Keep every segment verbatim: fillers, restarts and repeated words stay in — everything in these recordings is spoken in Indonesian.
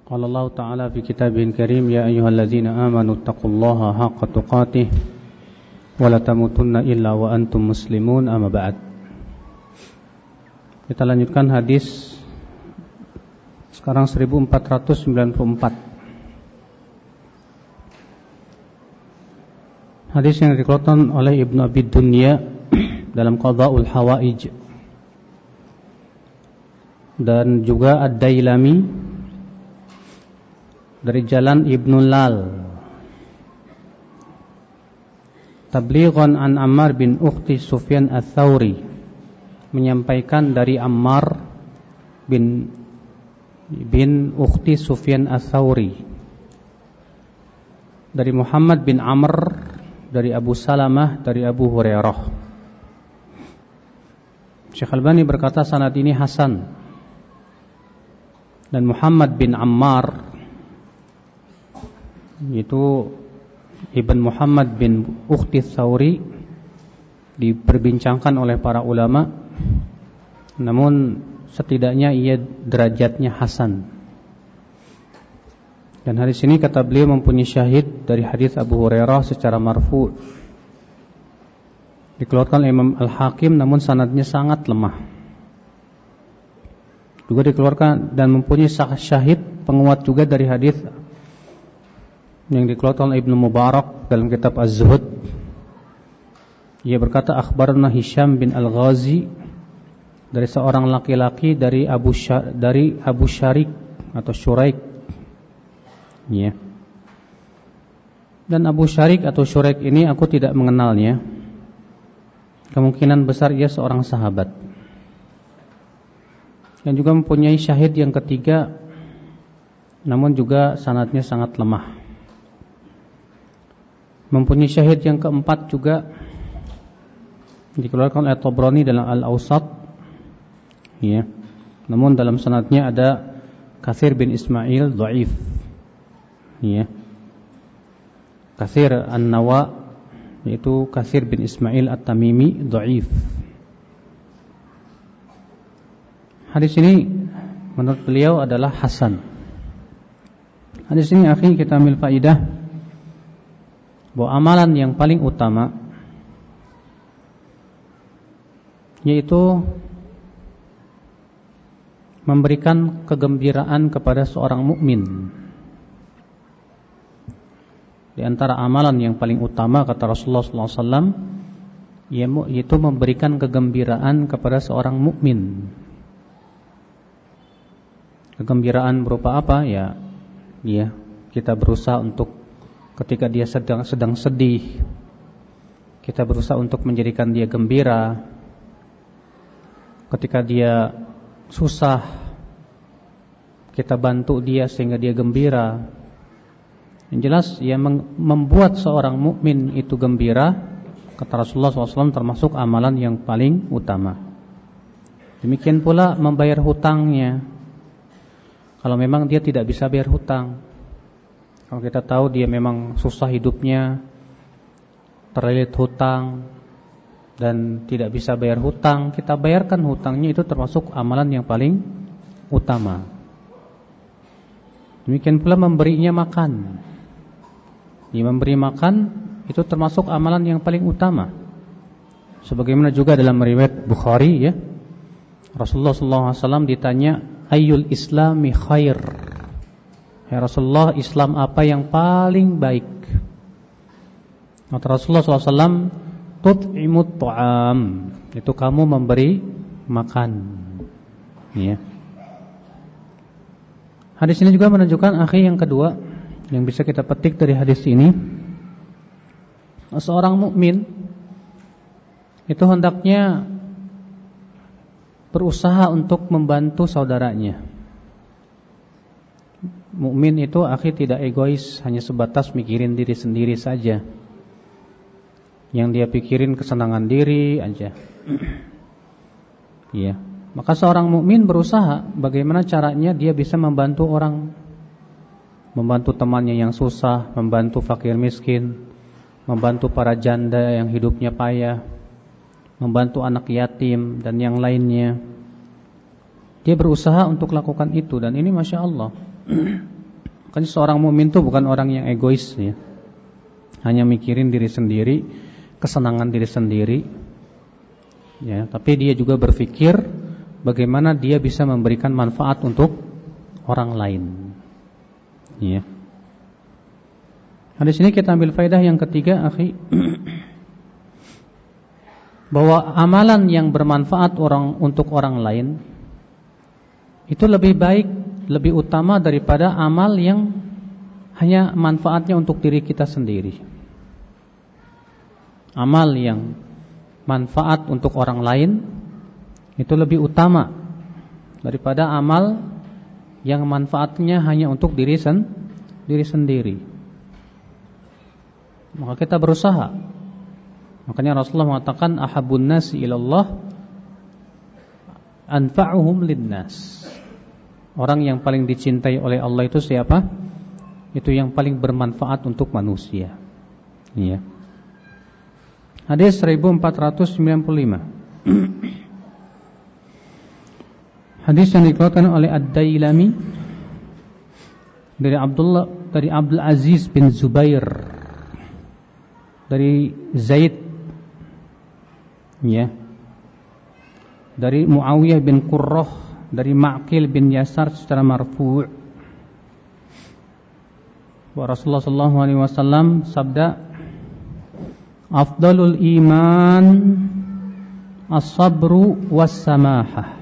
Qala Allah Ta'ala fi kitabihil karim, ya ayyuhalladzina amanu taqullaha haqqa tuqatih wa la tamutunna illa wa antum muslimun, amma ba'd. Kita lanjutkan hadis sekarang seribu empat ratus sembilan puluh empat. Hadis yang dikeluarkan oleh Ibnu Abi Dunya dalam Qadha'ul Hawaij, dan juga Ad-Dailami dari jalan Ibnu Lal, tablighan an Ammar bin ukhti Sufyan Ats-Tsauri, menyampaikan dari Ammar bin bin ukhti Sufyan Ats-Tsauri, dari Muhammad bin Amr, dari Abu Salamah, dari Abu Hurairah. Syekh Albani berkata sanad ini hasan. Dan Muhammad bin Ammar, yaitu Ibn Muhammad bin Ukhti Tsauri, diperbincangkan oleh para ulama, namun setidaknya ia derajatnya hasan. Dan hadis ini kata beliau mempunyai syahid dari hadis Abu Hurairah secara marfu', dikeluarkan oleh Imam Al-Hakim, namun sanadnya sangat lemah. Juga dikeluarkan dan mempunyai syahid penguat juga dari hadis yang dikeluarkan oleh Ibnu Mubarak dalam kitab Az-Zuhud. Ia berkata, akhbarana Hisham bin Al-Ghazi, dari seorang laki-laki dari Abu Syar, dari Abu Syarik atau Syuraik. Ya. Dan Abu Syarik atau Syuraik ini aku tidak mengenalnya. Kemungkinan besar ia seorang sahabat. Dan juga mempunyai syahid yang ketiga, namun juga sanadnya sangat lemah. Mempunyai syahid yang keempat juga dikeluarkan oleh Tabrani dalam Al-Awsat, ya. Namun dalam sanadnya ada Katsir bin Ismail dhaif, ya. Katsir An-Nawa, yaitu Katsir bin Ismail At-Tamimi, dhaif. Hadis ini menurut beliau adalah hasan. Hadis ini akhi kita ambil faidah bahwa amalan yang paling utama yaitu memberikan kegembiraan kepada seorang mukmin. Di antara amalan yang paling utama, kata Rasulullah sallallahu alaihi wasallam, yaitu memberikan kegembiraan kepada seorang mukmin. Kegembiraan berupa apa? Ya, ya kita berusaha untuk ketika dia sedang sedang sedih, kita berusaha untuk menjadikan dia gembira. Ketika dia susah, kita bantu dia sehingga dia gembira. Yang jelas, ya membuat seorang mukmin itu gembira, kata Rasulullah shallallahu alaihi wasallam, termasuk amalan yang paling utama. Demikian pula membayar hutangnya. Kalau memang dia tidak bisa bayar hutang, kalau kita tahu dia memang susah hidupnya, terlilit hutang dan tidak bisa bayar hutang, kita bayarkan hutangnya, itu termasuk amalan yang paling utama. Demikian pula memberinya makan. Dia memberi makan itu termasuk amalan yang paling utama. Sebagaimana juga dalam riwayat Bukhari, ya, Rasulullah sallallahu alaihi wasallam ditanya, ayyul islami khair? Ya Rasulullah, Islam apa yang paling baik? Kata Rasulullah sallallahu alaihi wasallam, tut'imut ta'am, itu kamu memberi makan, ya. Hadis ini juga menunjukkan akhi yang kedua yang bisa kita petik dari hadis ini, seorang mukmin itu hendaknya berusaha untuk membantu saudaranya. Mukmin itu akhi tidak egois, hanya sebatas mikirin diri sendiri saja. Yang dia pikirin kesenangan diri aja. Iya. Maka seorang mukmin berusaha bagaimana caranya dia bisa membantu orang, membantu temannya yang susah, membantu fakir miskin, membantu para janda yang hidupnya payah, membantu anak yatim dan yang lainnya. Dia berusaha untuk lakukan itu, dan ini Masya Allah Makanya seorang mukmin itu bukan orang yang egois ya. Hanya mikirin diri sendiri, kesenangan diri sendiri. Ya, tapi dia juga berpikir bagaimana dia bisa memberikan manfaat untuk orang lain. Ya. Nah, di sini kita ambil faedah yang ketiga, akhi, bahwa amalan yang bermanfaat orang untuk orang lain itu lebih baik, lebih utama daripada amal yang hanya manfaatnya untuk diri kita sendiri. Amal yang manfaat untuk orang lain itu lebih utama daripada amal yang manfaatnya hanya untuk diri sen, diri sendiri. Maka kita berusaha. Makanya Rasulullah mengatakan ahabun nasi ilallah anfa'uhum linnas. Orang yang paling dicintai oleh Allah itu siapa? Itu yang paling bermanfaat untuk manusia. Iya. Hadis seribu empat ratus sembilan puluh lima. Hadis yang dikeluarkan oleh Ad-Dailami dari Abdullah dari Abdul Aziz bin Zubair, dari Zaid, ya, dari Muawiyah bin Qurrah, dari Ma'qil bin Yasar secara marfu'. Wa Rasulullah sallallahu alaihi wasallam sabda, afdalul iman as-sabru was-samahah.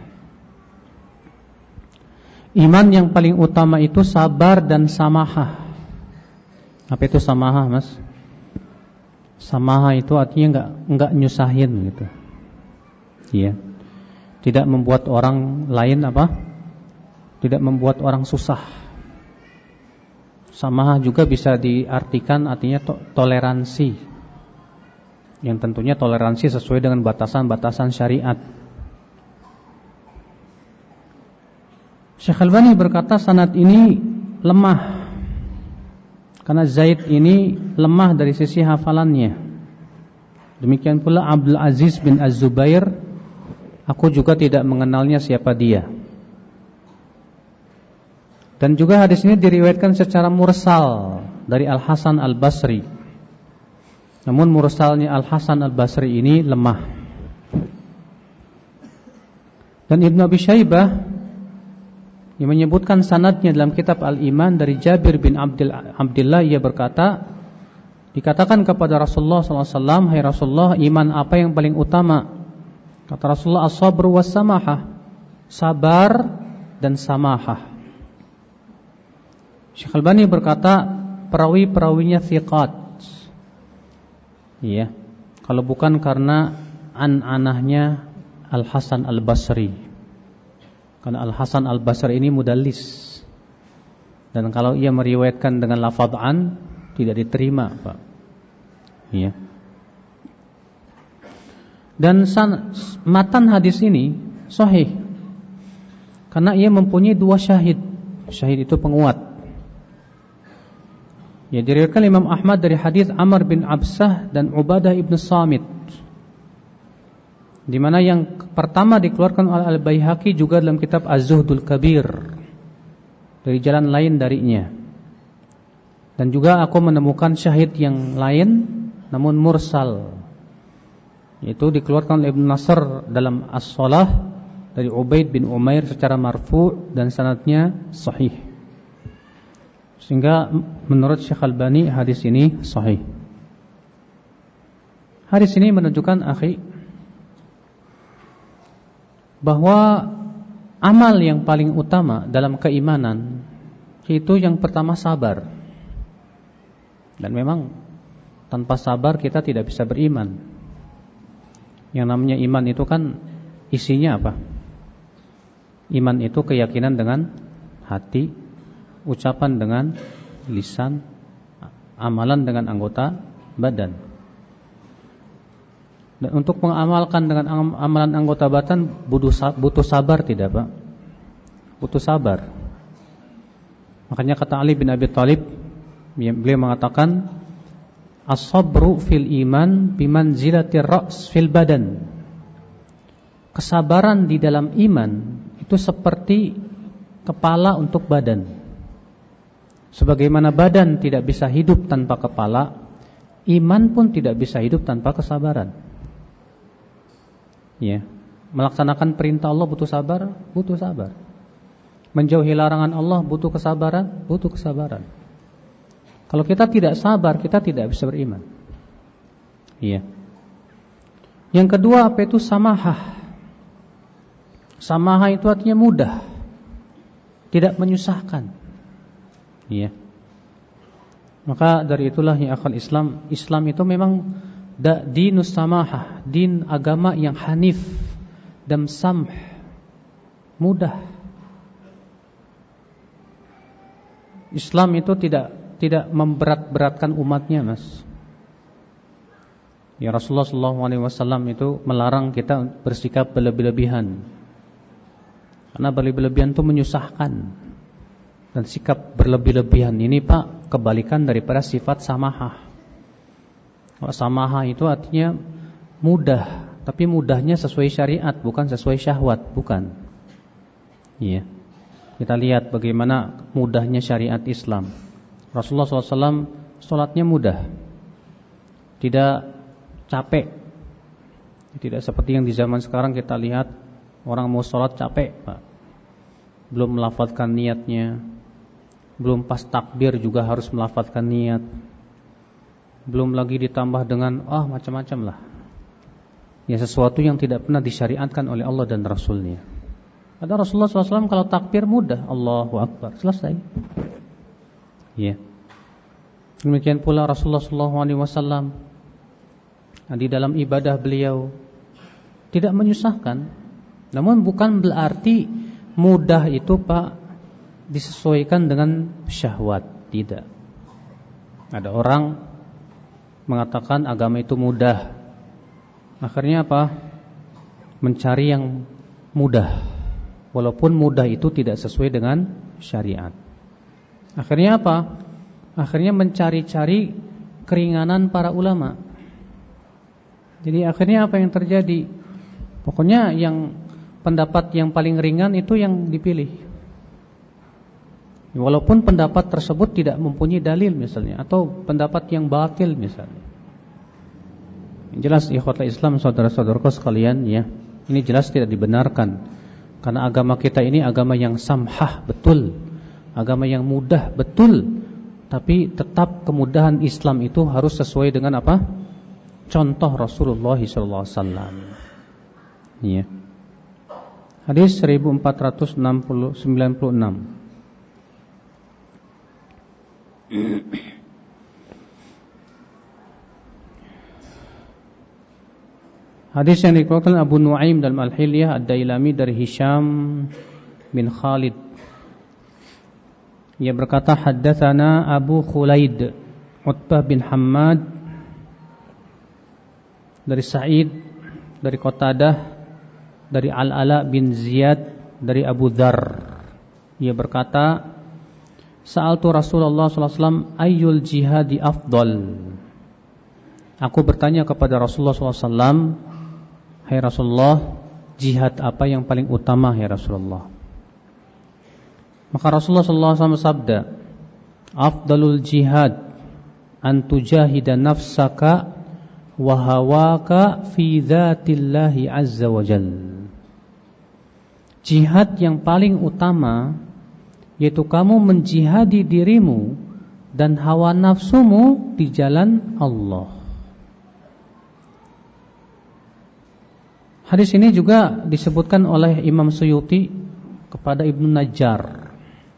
Iman yang paling utama itu sabar dan samahah. Apa itu samahah, Mas? Samahah itu artinya enggak enggak nyusahin gitu. Iya. Tidak membuat orang lain apa? Tidak membuat orang susah. Samahah juga bisa diartikan artinya to- toleransi. Yang tentunya toleransi sesuai dengan batasan-batasan syariat. Syekh Albani berkata sanad ini lemah karena Zaid ini lemah dari sisi hafalannya. Demikian pula Abdul Aziz bin Az-Zubair, aku juga tidak mengenalnya siapa dia. Dan juga hadis ini diriwayatkan secara mursal dari Al-Hasan Al-Basri. Namun mursalnya Al-Hasan Al-Basri ini lemah. Dan Ibnu Abi Syaibah yang menyebutkan sanadnya dalam kitab Al-Iman dari Jabir bin Abdul, Abdullah, ia berkata, dikatakan kepada Rasulullah sallallahu alaihi wasallam, hai Rasulullah, iman apa yang paling utama? Kata Rasulullah, as-sabru was-samahah, sabar dan samahah. Syekh Albani berkata, perawi-perawinya thiqat. Iya, kalau bukan karena an-anahnya Al-Hasan Al-Basri. Karena Al-Hasan Al-Basri ini mudallis. Dan kalau ia meriwayatkan dengan lafadz an, tidak diterima, Pak. Iya. Dan san, matan hadis ini sahih. Karena ia mempunyai dua syahid. Syahid itu penguat. Ya, diriwayatkan Imam Ahmad dari hadis Amr bin Absah dan Ubadah ibn Samit, di mana yang pertama dikeluarkan oleh Al-Baihaqi juga dalam kitab Az-Zuhdul Kabir dari jalan lain darinya. Dan juga aku menemukan syahid yang lain namun mursal, yaitu dikeluarkan oleh Ibn Nasr dalam As-Shalah dari Ubaid bin Umair secara marfu' dan sanadnya sahih. Sehingga menurut Syekh Albani hadis ini sahih. Hadis ini menunjukkan, akhi, bahwa amal yang paling utama dalam keimanan itu yang pertama sabar. Dan memang tanpa sabar kita tidak bisa beriman. Yang namanya iman itu kan isinya apa? Iman itu keyakinan dengan hati, ucapan dengan lisan, amalan dengan anggota badan. Dan untuk mengamalkan dengan amalan anggota badan butuh sabar tidak, Pak? Butuh sabar. Makanya kata Ali bin Abi Thalib, beliau mengatakan, as-sabru fil iman bimanzilatir ra's fil badan. Kesabaran di dalam iman itu seperti kepala untuk badan. Sebagaimana badan tidak bisa hidup tanpa kepala, iman pun tidak bisa hidup tanpa kesabaran. Ya, melaksanakan perintah Allah butuh sabar, butuh sabar. Menjauhi larangan Allah butuh kesabaran, butuh kesabaran. Kalau kita tidak sabar, kita tidak bisa beriman. Iya. Yang kedua apa itu samahah? Samahah itu artinya mudah, tidak menyusahkan. Iya. Maka dari itulah ya akal Islam, Islam itu memang da, dinus samahah, din agama yang hanif dan samh, mudah. Islam itu tidak tidak memberat-beratkan umatnya, Mas. Ya Rasulullah shallallahu alaihi wasallam itu melarang kita bersikap berlebih-lebihan. Karena berlebih-lebihan itu menyusahkan. Dan sikap berlebih-lebihan ini Pak kebalikan daripada sifat samahah. Kalau samahah itu artinya mudah, tapi mudahnya sesuai syariat, bukan sesuai syahwat, bukan. Iya. Kita lihat bagaimana mudahnya syariat Islam. Rasulullah shallallahu alaihi wasallam sholatnya mudah, tidak capek. Tidak seperti yang di zaman sekarang kita lihat orang mau sholat capek Pak. Belum melafadzkan niatnya, belum pas takbir juga harus melafadzkan niat, belum lagi ditambah dengan ah oh, macam-macam lah. Ya sesuatu yang tidak pernah disyariatkan oleh Allah dan Rasulnya. Ada Rasulullah shallallahu alaihi wasallam kalau takbir mudah, Allahu Akbar, selesai. Ya. Demikian pula Rasulullah shallallahu alaihi wasallam di dalam ibadah beliau tidak menyusahkan. Namun bukan berarti mudah itu Pak disesuaikan dengan syahwat, tidak. Ada orang mengatakan agama itu mudah. Akhirnya apa? Mencari yang mudah. Walaupun mudah itu tidak sesuai dengan syariat. Akhirnya apa? Akhirnya mencari-cari keringanan para ulama. Jadi akhirnya apa yang terjadi? Pokoknya yang pendapat yang paling ringan itu yang dipilih. Walaupun pendapat tersebut tidak mempunyai dalil misalnya, atau pendapat yang batil misalnya. Jelas ikhwatul Islam saudara-saudaraku sekalian ya, ini jelas tidak dibenarkan. Karena agama kita ini agama yang samhah betul, agama yang mudah betul. Tapi tetap kemudahan Islam itu harus sesuai dengan apa? Contoh Rasulullah shallallahu alaihi wasallam. Ya. Hadis seribu empat ratus sembilan puluh enam. Hadis yang dikeluarkan Abu Nuaim dalam Al-Hilyah Ad-Dailami dari Hisham bin Khalid. Ia berkata haddatsana Abu Khulaid Utbah bin Hammad dari Sa'id, dari Qatadah, dari Al-Ala bin Ziyad, dari Abu Dzar. Ia berkata Sa'altu Rasulullah sallallahu alaihi wasallam ayyul jihadi afdal. Aku bertanya kepada Rasulullah sallallahu alaihi wasallam, hai Rasulullah, jihad apa yang paling utama ya Rasulullah? Maka Rasulullah sallallahu alaihi wasallam sabda, afdalul jihad an tujahida nafsaka wa hawaka fi dzatillahi azza wa jalla. Jihad yang paling utama yaitu kamu menjihadi dirimu dan hawa nafsumu di jalan Allah. Hadis ini juga disebutkan oleh Imam Suyuti kepada Ibnu Najjar.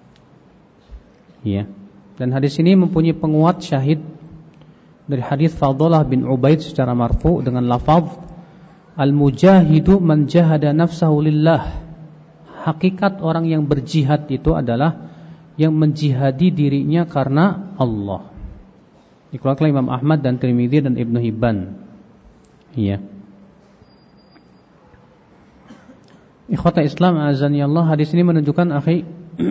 Ya. Dan hadis ini mempunyai penguat syahid dari hadis Fadhalah bin Ubaid secara marfu dengan lafaz al-mujahidu man jahada nafsahu lillah. Hakikat orang yang berjihad itu adalah yang menjihadi dirinya karena Allah. Dikeluarkan Imam Ahmad dan Tirmidzi dan Ibnu Hibban. Iya. Ikhwata Islam azani Allah, hadis ini menunjukkan akhi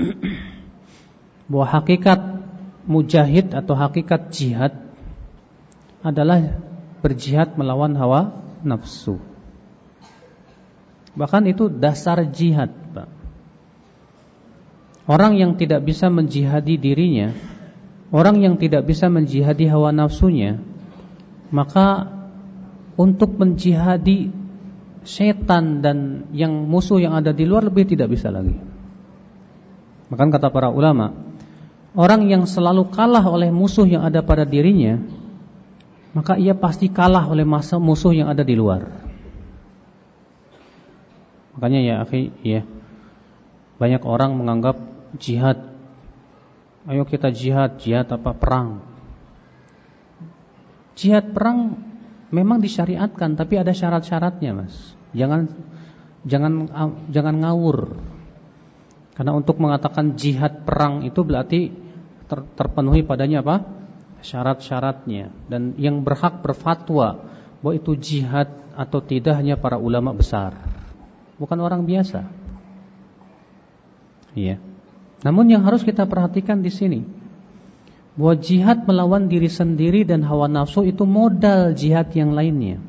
bahwa hakikat mujahid atau hakikat jihad adalah berjihad melawan hawa nafsu. Bahkan itu dasar jihad, Pak. Orang yang tidak bisa menjihadi dirinya orang yang tidak bisa menjihadi hawa nafsunya, maka untuk menjihadi setan dan yang musuh yang ada di luar lebih tidak bisa lagi. Maka kata para ulama, orang yang selalu kalah oleh musuh yang ada pada dirinya, maka ia pasti kalah oleh masa musuh yang ada di luar. Makanya ya akhi, ya, banyak orang menganggap jihad, ayo kita jihad, jihad apa? Perang. Jihad perang memang disyariatkan, tapi ada syarat-syaratnya, Mas. Jangan jangan jangan ngawur. Karena untuk mengatakan jihad perang itu berarti ter, terpenuhi padanya apa? Syarat-syaratnya. Dan yang berhak berfatwa bahwa itu jihad atau tidak hanya para ulama besar, bukan orang biasa. Iya. Namun yang harus kita perhatikan di sini, bahwa jihad melawan diri sendiri dan hawa nafsu itu modal jihad yang lainnya.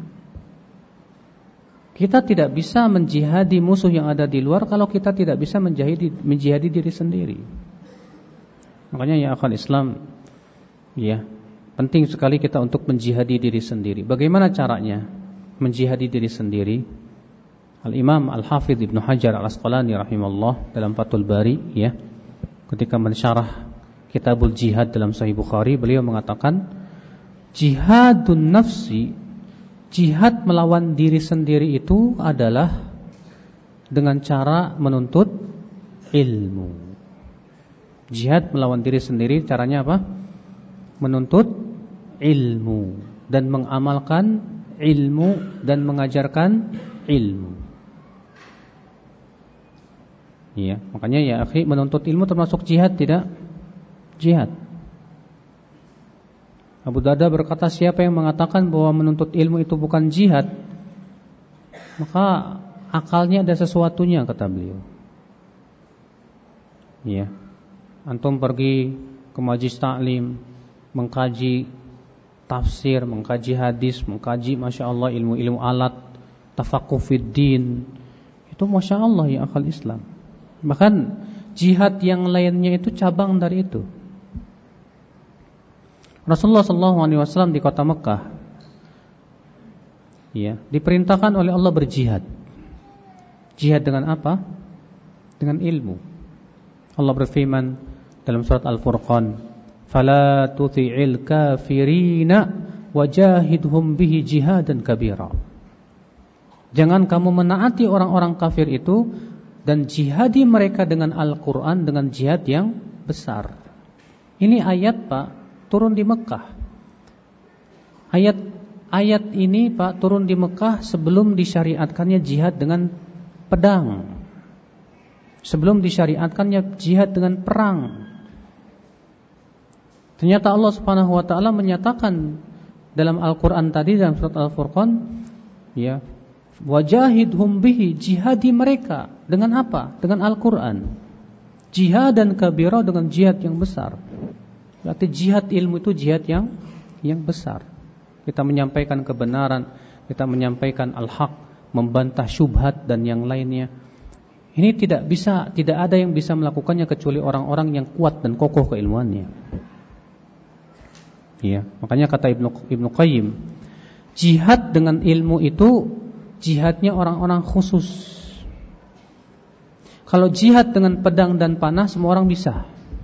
Kita tidak bisa menjihadi musuh yang ada di luar kalau kita tidak bisa menjihadi, menjihadi diri sendiri. Makanya ya akhwal Islam, ya, penting sekali kita untuk menjihadi diri sendiri. Bagaimana caranya menjihadi diri sendiri? Al-Imam Al-Hafidh Ibnu Hajar Al-Asqalani rahimahullah dalam Fathul Bari, ya, ketika mensyarah Kitabul Jihad dalam Sahih Bukhari, beliau mengatakan jihadun nafsi, jihad melawan diri sendiri itu adalah dengan cara menuntut ilmu. Jihad melawan diri sendiri caranya apa? Menuntut ilmu dan mengamalkan ilmu dan mengajarkan ilmu. Iya, makanya ya akhi, menuntut ilmu termasuk jihad tidak? Jihad. Abu Darda berkata, siapa yang mengatakan bahwa menuntut ilmu itu bukan jihad, maka akalnya ada sesuatunya, kata beliau. Iya. Antum pergi ke majlis taklim, mengkaji tafsir, mengkaji hadis, mengkaji Masya Allah ilmu-ilmu alat, tafaqquh fid din, itu Masya Allah ya akal Islam. Bahkan jihad yang lainnya itu cabang dari itu. Rasulullah sallallahu alaihi wasallam di kota Mekah, ya, diperintahkan oleh Allah berjihad. Jihad dengan apa? Dengan ilmu. Allah berfirman dalam surat Al-Furqan, "Fala tuti'il kafirina wajahidhum bihi jihadan kabira." Jangan kamu menaati orang-orang kafir itu dan jihadi mereka dengan Al-Quran, dengan jihad yang besar. Ini ayat, Pak, turun di Mekah. Ayat ayat ini, Pak, turun di Mekah sebelum disyariatkannya jihad dengan pedang, sebelum disyariatkannya jihad dengan perang. Ternyata Allah Subhanahu wa taala menyatakan dalam Al-Qur'an tadi, dalam surat Al-Furqan, ya, wajahidhum bihi, jihadi mereka dengan apa? Dengan Al-Qur'an. Jihad dan kabira, dengan jihad yang besar. Berarti jihad ilmu itu jihad yang yang besar. Kita menyampaikan kebenaran, kita menyampaikan al-haq, membantah syubhat dan yang lainnya. Ini tidak bisa, tidak ada yang bisa melakukannya kecuali orang-orang yang kuat dan kokoh keilmuannya. Iya, makanya kata Ibnu Ibnu Qayyim, jihad dengan ilmu itu jihadnya orang-orang khusus. Kalau jihad dengan pedang dan panah semua orang bisa.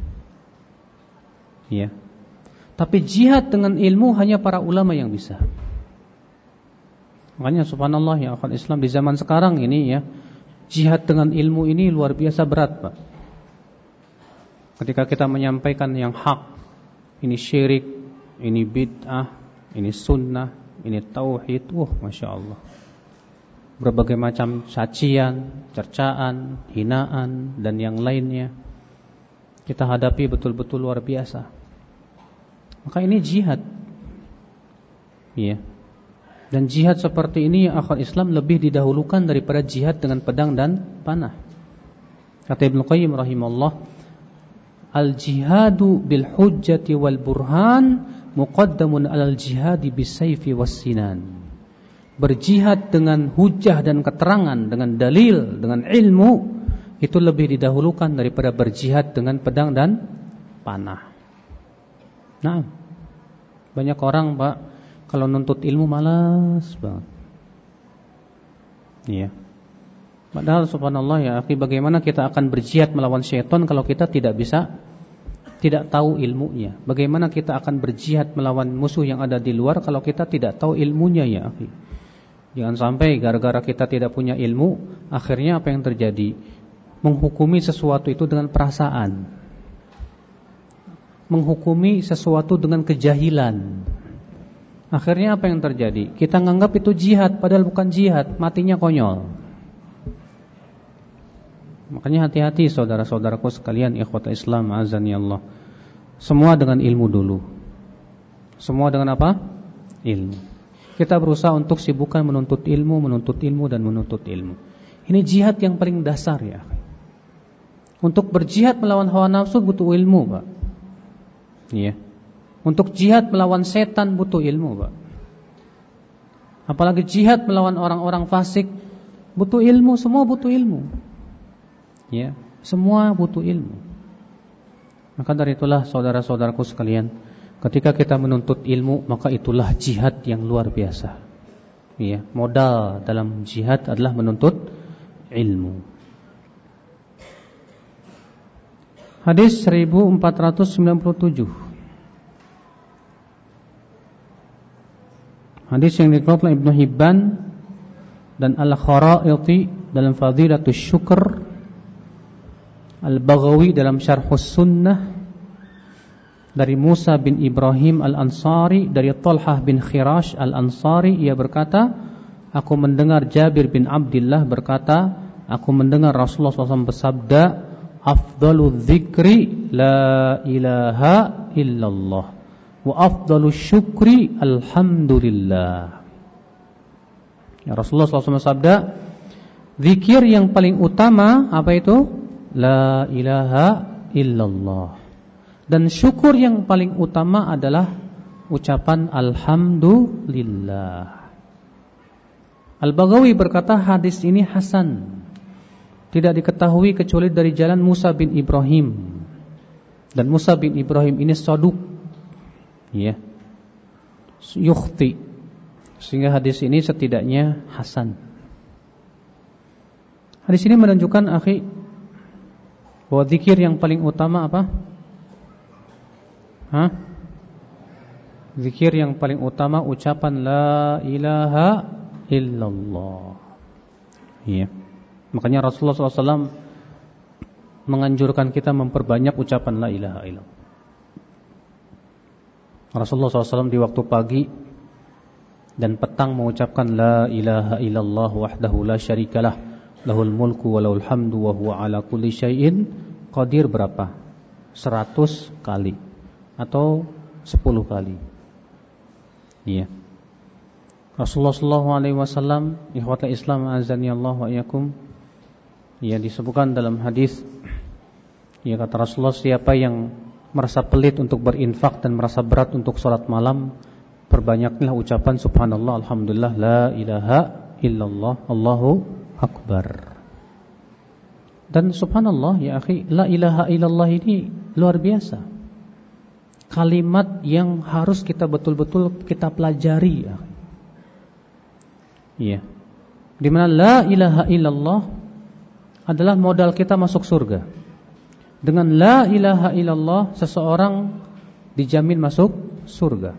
Ya. Tapi jihad dengan ilmu hanya para ulama yang bisa. Makanya subhanallah ya akhwat Islam, di zaman sekarang ini ya, jihad dengan ilmu ini luar biasa berat, Pak. Ketika kita menyampaikan yang hak, ini syirik, ini bid'ah, ini sunnah, ini tauhid, wah Masya Allah. Berbagai macam cacian, cercaan, hinaan dan yang lainnya kita hadapi betul-betul luar biasa. Maka ini jihad, ya. Dan jihad seperti ini ya akhwat Islam lebih didahulukan daripada jihad dengan pedang dan panah. Kata Ibnu Qayyim rahimahullah, al-jihadu bil hujjati wal burhan muqaddamun alal jihadi bis sayfi was sinan. Berjihad dengan hujjah dan keterangan, dengan dalil, dengan ilmu, itu lebih didahulukan daripada berjihad dengan pedang dan panah. Nah, banyak orang Pak kalau nuntut ilmu malas banget. Iya. Padahal subhanallah ya akhi, bagaimana kita akan berjihad melawan syaitan kalau kita tidak bisa, tidak tahu ilmunya? Bagaimana kita akan berjihad melawan musuh yang ada di luar kalau kita tidak tahu ilmunya ya akhi? Jangan sampai gara-gara kita tidak punya ilmu, akhirnya apa yang terjadi? Menghukumi sesuatu itu dengan perasaan, menghukumi sesuatu dengan kejahilan. Akhirnya apa yang terjadi? Kita menganggap itu jihad, padahal bukan jihad, matinya konyol. Makanya hati-hati saudara-saudaraku sekalian, ikhwata Islam azani Allah. Semua dengan ilmu dulu. Semua dengan apa? Ilmu. Kita berusaha untuk sibukkan menuntut ilmu, menuntut ilmu dan menuntut ilmu. Ini jihad yang paling dasar ya. Untuk berjihad melawan hawa nafsu butuh ilmu, Pak. Iya. Untuk jihad melawan setan butuh ilmu, Pak. Apalagi jihad melawan orang-orang fasik butuh ilmu, semua butuh ilmu. Ya, semua butuh ilmu. Maka dari itulah saudara-saudaraku sekalian, ketika kita menuntut ilmu, maka itulah jihad yang luar biasa. Ya, modal dalam jihad adalah menuntut ilmu. Hadis seribu empat ratus sembilan puluh tujuh. Hadis yang dikeluarkan Ibnu Hibban dan Al-Kharaiti dalam Fadilatus Syukr, Al-Baghawi dalam Syarhus Sunnah, dari Musa bin Ibrahim Al-Ansari dari Talhah bin Khirash Al-Ansari, ia berkata, aku mendengar Jabir bin Abdullah berkata, aku mendengar Rasulullah shallallahu alaihi wasallam bersabda, afdalu dzikri la ilaha illallah wa afdalu syukri alhamdulillah. Ya, Rasulullah shallallahu alaihi wasallam bersabda, zikir yang paling utama apa itu? La ilaha illallah. Dan syukur yang paling utama adalah ucapan alhamdulillah. Al-Baghawi berkata hadis ini hasan, tidak diketahui kecuali dari jalan Musa bin Ibrahim. Dan Musa bin Ibrahim ini saduq, ya, yukhti, sehingga hadis ini setidaknya hasan. Hadis ini menunjukkan akhi bahwa zikir yang paling utama apa? Hah? Zikir yang paling utama ucapan la ilaha illallah. Iya. Makanya Rasulullah shallallahu alaihi wasallam menganjurkan kita memperbanyak ucapan la ilaha illallah. Rasulullah shallallahu alaihi wasallam di waktu pagi dan petang mengucapkan la ilaha illallah wahdahu la syarikalah, lahul mulku wa lahul hamdu wa huwa ala kulli syai'in qadir berapa? seratus kali atau sepuluh kali. Iya. Rasulullah sallallahu alaihi wasallam, ikhwatul Islam azani Allah wa iyyakum, ya, disebutkan dalam hadis, ya, kata Rasulullah, siapa yang merasa pelit untuk berinfak dan merasa berat untuk salat malam, perbanyaklah ucapan subhanallah, alhamdulillah, la ilaha illallah, Allahu akbar. Dan subhanallah ya akhi, la ilaha illallah ini luar biasa. Kalimat yang harus kita betul-betul kita pelajari ya. Iya. Di mana la ilaha illallah adalah modal kita masuk surga. Dengan la ilaha illallah seseorang dijamin masuk surga.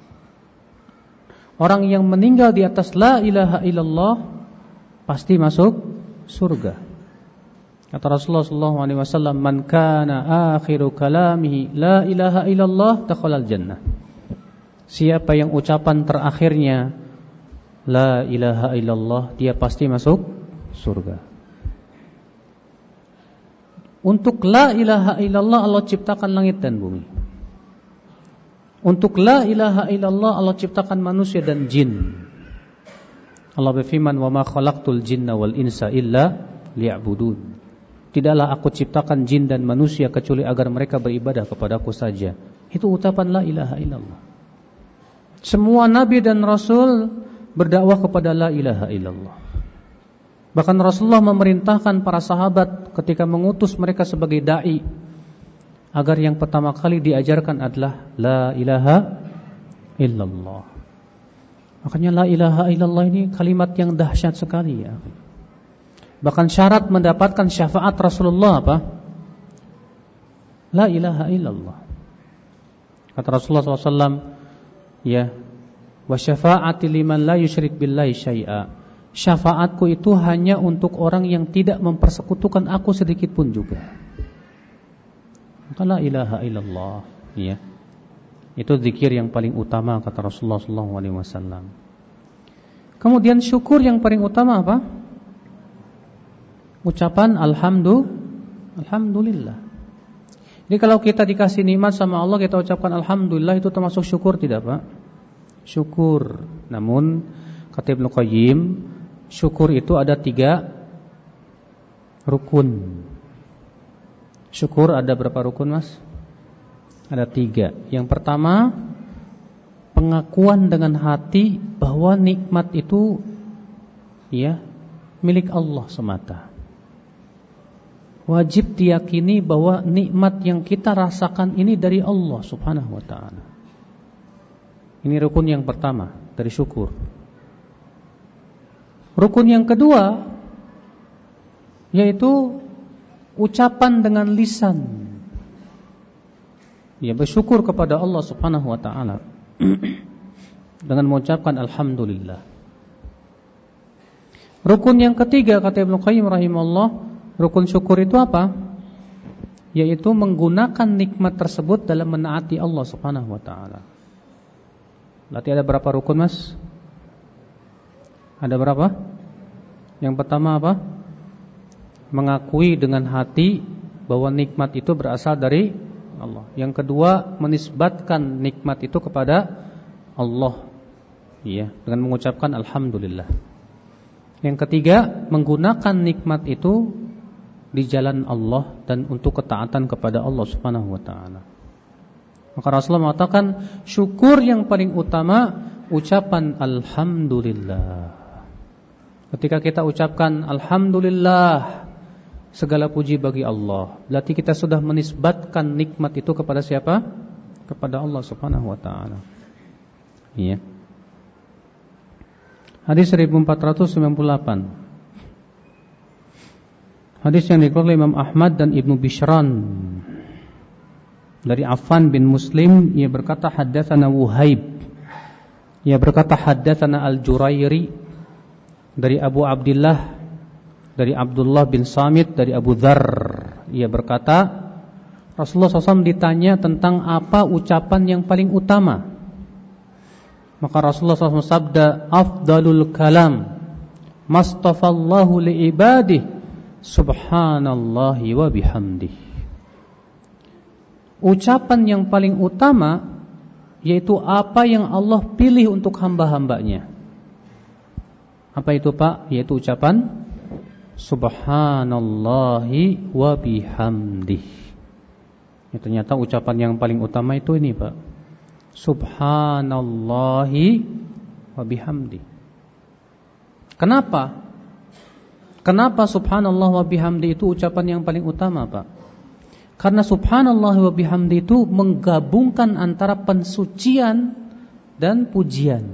Orang yang meninggal di atas la ilaha illallah pasti masuk surga. Kata Rasulullah sallallahu alaihi wasallam, man kana akhiru kalamihi la ilaha illallah dakhalal jannah. Siapa yang ucapan terakhirnya la ilaha illallah, dia pasti masuk surga. Untuk la ilaha illallah Allah ciptakan langit dan bumi. Untuk la ilaha illallah Allah ciptakan manusia dan jin. Allah berfirman, wa ma khalaqtul jinna wal insa illa liya'budun. Tidaklah aku ciptakan jin dan manusia kecuali agar mereka beribadah kepadaku saja. Itu ucapan la ilaha illallah. Semua nabi dan rasul berdakwah kepada la ilaha illallah. Bahkan Rasulullah memerintahkan para sahabat ketika mengutus mereka sebagai da'i, agar yang pertama kali diajarkan adalah la ilaha illallah. Makanya la ilaha illallah ini kalimat yang dahsyat sekali ya. Bahkan syarat mendapatkan syafaat Rasulullah apa? La ilaha illallah. Kata Rasulullah shallallahu alaihi wasallam, ya, wa syafaati liman la yusyrik billahi syai'a. Syafaatku itu hanya untuk orang yang tidak mempersekutukan aku sedikit pun juga. Maka la ilaha illallah, ya. Itu zikir yang paling utama kata Rasulullah shallallahu alaihi wasallam. Kemudian syukur yang paling utama apa? Ucapan alhamdulillah. Alhamdulillah. Jadi kalau kita dikasih nikmat sama Allah, kita ucapkan alhamdulillah, itu termasuk syukur tidak, Pak? Syukur. Namun kata Ibnu Qayyim, syukur itu ada tiga rukun. Syukur ada berapa rukun, Mas? Ada tiga. Yang pertama, pengakuan dengan hati bahwa nikmat itu ya milik Allah semata. Wajib diyakini bahwa nikmat yang kita rasakan ini dari Allah Subhanahu wa ta'ala. Ini rukun yang pertama dari syukur. Rukun yang kedua yaitu ucapan dengan lisan. Ya, bersyukur kepada Allah Subhanahu wa ta'ala dengan mengucapkan alhamdulillah. Rukun yang ketiga kata Ibnu Qayyim rahimahullah, rukun syukur itu apa? Yaitu menggunakan nikmat tersebut dalam menaati Allah Subhanahu wa ta'ala. Berarti ada berapa rukun, Mas? Ada berapa? Yang pertama apa? Mengakui dengan hati bahwa nikmat itu berasal dari Allah. Yang kedua, menisbatkan nikmat itu kepada Allah, iya, dengan mengucapkan alhamdulillah. Yang ketiga, menggunakan nikmat itu di jalan Allah dan untuk ketaatan kepada Allah Subhanahu wa ta'ala. Maka Rasulullah mengatakan syukur yang paling utama ucapan alhamdulillah. Ketika kita ucapkan alhamdulillah, segala puji bagi Allah, berarti kita sudah menisbatkan nikmat itu kepada siapa? Kepada Allah Subhanahu wa ta'ala. Iya. Hadis seribu empat ratus sembilan puluh delapan. Hadis yang dikeluarkan oleh Imam Ahmad dan Ibnu Bishran dari Affan bin Muslim, ia berkata haddatsana Wuhaib, ia berkata haddatsana Al-Jurairi dari Abu Abdullah, dari Abdullah bin Samit dari Abu Dzar, ia berkata Rasulullah shallallahu alaihi wasallam ditanya tentang apa ucapan yang paling utama. Maka Rasulullah shallallahu alaihi wasallam sabda, afdalul kalam mastafallahu liibadihi subhanallahi wa bihamdih. Ucapan yang paling utama yaitu apa yang Allah pilih untuk hamba-hambanya. Apa itu, Pak? Yaitu ucapan subhanallahi wa bihamdih. Ya, ternyata ucapan yang paling utama itu ini, Pak. Subhanallahi wa bihamdih. Kenapa? Kenapa subhanallah wa bihamdi itu ucapan yang paling utama, Pak? Karena subhanallah wa bihamdi itu menggabungkan antara pensucian dan pujian.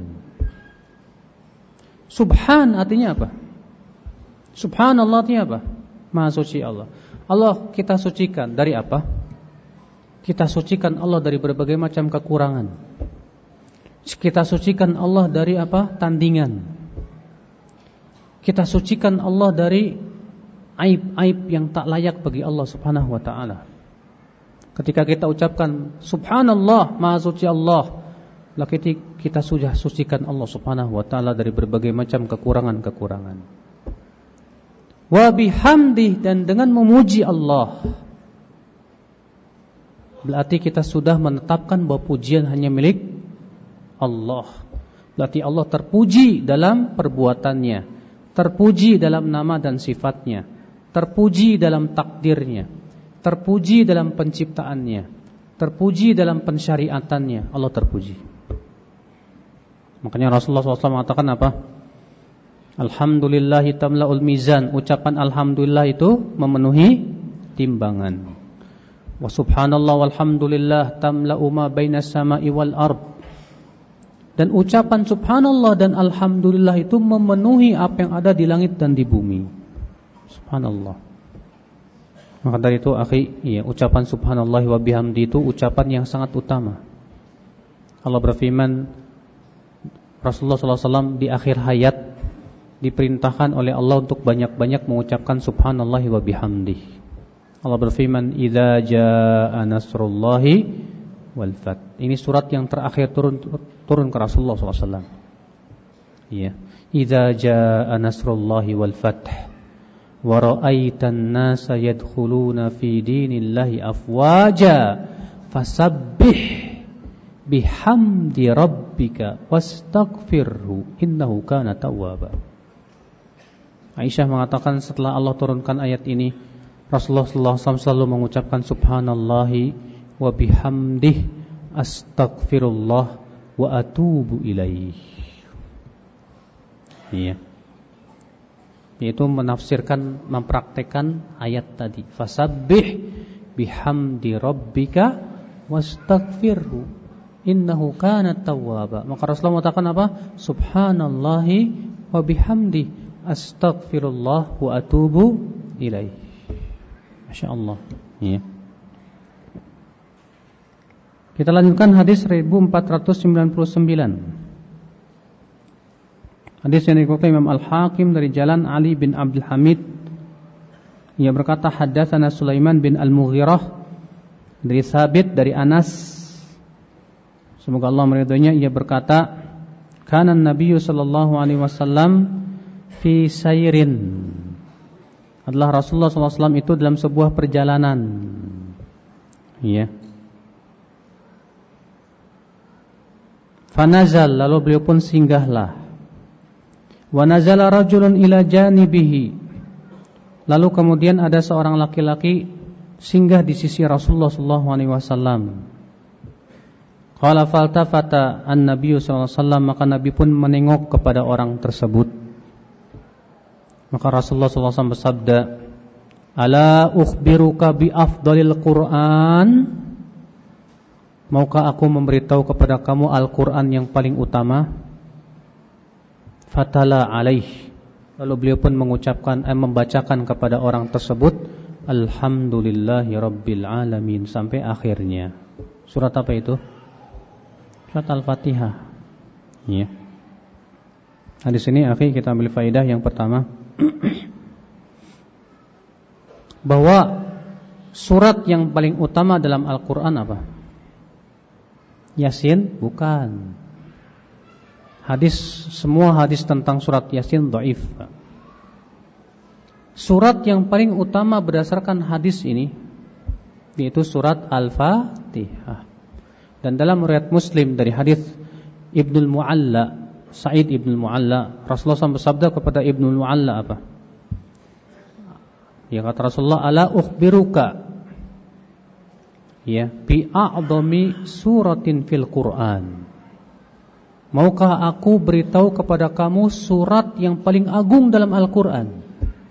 Subhan artinya apa? Subhanallah artinya apa? Maha suci Allah. Allah kita sucikan dari apa? Kita sucikan Allah dari berbagai macam kekurangan. Kita sucikan Allah dari apa? Tandingan. Kita sucikan Allah dari aib-aib yang tak layak bagi Allah Subhanahu wa ta'ala. Ketika kita ucapkan subhanallah, maha suci Allah, lalu kita sudah sucikan Allah Subhanahu wa ta'ala dari berbagai macam kekurangan-kekurangan. Wa bihamdih, dan dengan memuji Allah, berarti kita sudah menetapkan bahwa pujian hanya milik Allah. Berarti Allah terpuji dalam perbuatannya, terpuji dalam nama dan sifatnya, terpuji dalam takdirnya, terpuji dalam penciptaannya, terpuji dalam pensyariatannya. Allah terpuji. Makanya Rasulullah shallallahu alaihi wasallam mengatakan apa? Alhamdulillahi tamla'ul mizan. Ucapan alhamdulillah itu memenuhi timbangan. Wa subhanallah walhamdulillah tamla'u ma bainas sama'i wal ard. Dan ucapan subhanallah dan alhamdulillah itu memenuhi apa yang ada di langit dan di bumi. Subhanallah. Maka dari itu akhi, ya, ucapan subhanallah wa bihamdi itu ucapan yang sangat utama. Allah berfirman, Rasulullah sallallahu alaihi wasallam di akhir hayat diperintahkan oleh Allah untuk banyak-banyak mengucapkan subhanallah wa bihamdi. Allah berfirman, idza jaa nasrullahi wal fath. Ini surat yang terakhir turun turun ke Rasulullah sallallahu alaihi wasallam. Ya, idza jaa nasrullahi wal fath wa ra'aitan nasa yadkhuluna fi dinillahi afwaja fasabbih bihamdi rabbika wastaghfirhu innahu kana tawwaba. Aisyah mengatakan setelah Allah turunkan ayat ini, Rasulullah sallallahu alaihi wasallam selalu mengucapkan subhanallahi wa bihamdih astaghfirullah wa atubu ilaih. Iya. Yaitu menafsirkan, mempraktekkan ayat tadi. Fasabbih bihamdi rabbika wastaghfirhu innahu kana tawwaba. Maka Rasulullah mengatakan apa? Subhanallahi wa bihamdi astaghfirullah wa atubu ilaih. Masya Allah. Ya. Kita lanjutkan hadis seribu empat ratus sembilan puluh sembilan. Hadis yang dikeluarkan Imam Al-Hakim dari jalan Ali bin Abdul Hamid. Ia berkata, haddatsana Sulaiman bin Al-Mughirah dari Sabit dari Anas. Semoga Allah meridhoinya. Ia berkata, kana Nabi sallallahu alaihi wasallam fi sayrin. Adalah Rasulullah sallallahu alaihi wasallam itu dalam sebuah perjalanan. Ya. Fanazal, lalu beliau pun singgahlah. Wa nazala rajulun ila janibihi. Lalu kemudian ada seorang laki-laki singgah di sisi Rasulullah sallallahu alaihi wasallam. Qala faltafata an-nabiy sallallahu alaihi wasallam, maka Nabi pun menengok kepada orang tersebut. Maka Rasulullah sallallahu alaihi wasallam bersabda, "Ala ukhbiruka bi afdalil Qur'an?" Maukah aku memberitahu kepada kamu Al-Qur'an yang paling utama? Fatala alaih. Lalu beliau pun mengucapkan eh, membacakan kepada orang tersebut, Alhamdulillahi Rabbil Alamin, sampai akhirnya. Surat apa itu? Surat Al-Fatihah. Ya. Nah, di sini akhi kita ambil faedah yang pertama, bahwa surat yang paling utama dalam Al-Qur'an apa? Yasin? Bukan. Hadis, semua hadis tentang surat Yasin dhaif. Surat yang paling utama berdasarkan hadis ini yaitu surat Al-Fatihah. Dan dalam riwayat Muslim dari hadis Ibnul Mu'alla, Sa'id Ibnul Mu'alla, Rasulullah sallallahu alaihi wasallam bersabda kepada Ibnul Mu'alla apa? Ya, kata Rasulullah, ala ukhbiruka ya bi a'dhami suratin fil Qur'an. Maukah aku beritahu kepada kamu surat yang paling agung dalam Al-Qur'an?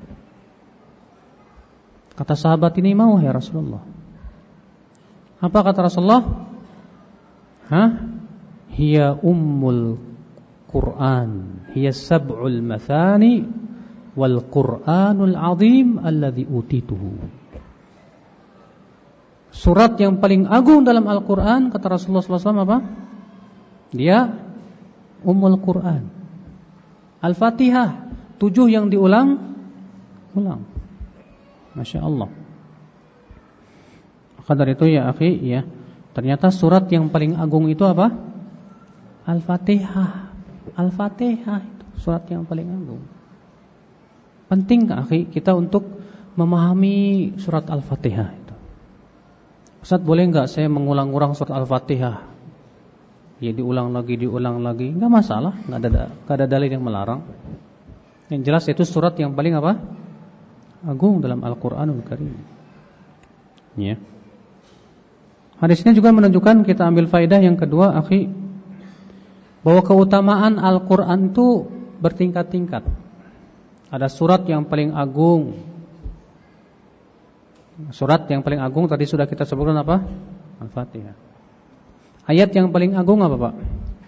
Kata sahabat ini, mau ya Rasulullah. Apa kata Rasulullah? Hah? Hiya ummul Qur'an, hiya sab'ul mathani wal Qur'anul azim alladhi utituhu. Surat yang paling agung dalam Al-Qur'an, kata Rasulullah sallallahu alaihi wasallam apa? Dia Ummul Quran. Al-Fatihah, tujuh yang diulang ulang. Masya Allah. Maka dari itu ya akhi, ya, ternyata surat yang paling agung itu apa? Al-Fatihah. Al-Fatihah itu surat yang paling agung. Penting akhi kita untuk memahami surat Al-Fatihah itu. Ustaz, boleh enggak saya mengulang-ulang surat Al-Fatihah? Ya diulang lagi, diulang lagi, enggak masalah, enggak ada enggak ada dalil yang melarang. Yang jelas itu surat yang paling apa? Agung dalam Al-Qur'anul Karim. Ya. Hadis ini juga menunjukkan, kita ambil faedah yang kedua, akhi, bahwa keutamaan Al-Qur'an itu bertingkat-tingkat. Ada surat yang paling agung, Surat yang paling agung tadi sudah kita sebutkan apa? Al-Fatihah. Ayat yang paling agung apa, Pak?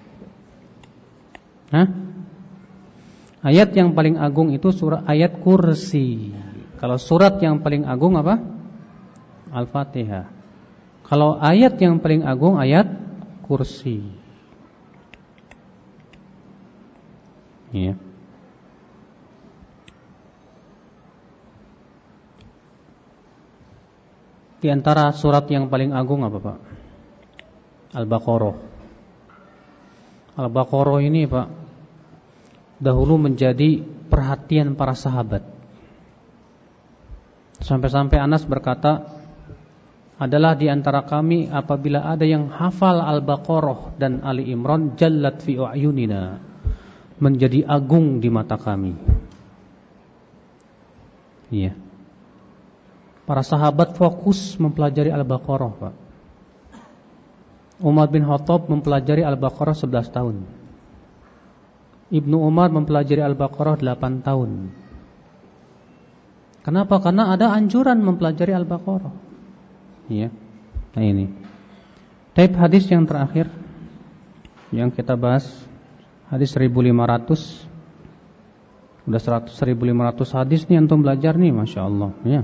Hah? Ayat yang paling agung itu surat ayat Kursi. Kalau surat yang paling agung apa? Al-Fatihah. Kalau ayat yang paling agung ayat Kursi. Iya. Di antara surat yang paling agung apa, Pak? Al-Baqarah. Al-Baqarah ini, Pak, dahulu menjadi perhatian para sahabat. Sampai-sampai Anas berkata, adalah di antara kami apabila ada yang hafal Al-Baqarah dan Ali Imran, jallat fi u'yunina, menjadi agung di mata kami. Iya. Para sahabat fokus mempelajari Al-Baqarah, Pak. Umar bin Khattab mempelajari Al-Baqarah sebelas tahun. Ibnu Umar mempelajari Al-Baqarah delapan tahun. Kenapa? Karena ada anjuran mempelajari Al-Baqarah. Iya. Nah ini. Taib hadis yang terakhir yang kita bahas, hadis seribu lima ratus. Sudah seribu lima ratus hadis nih antum belajar nih, Masya Allah. Ya.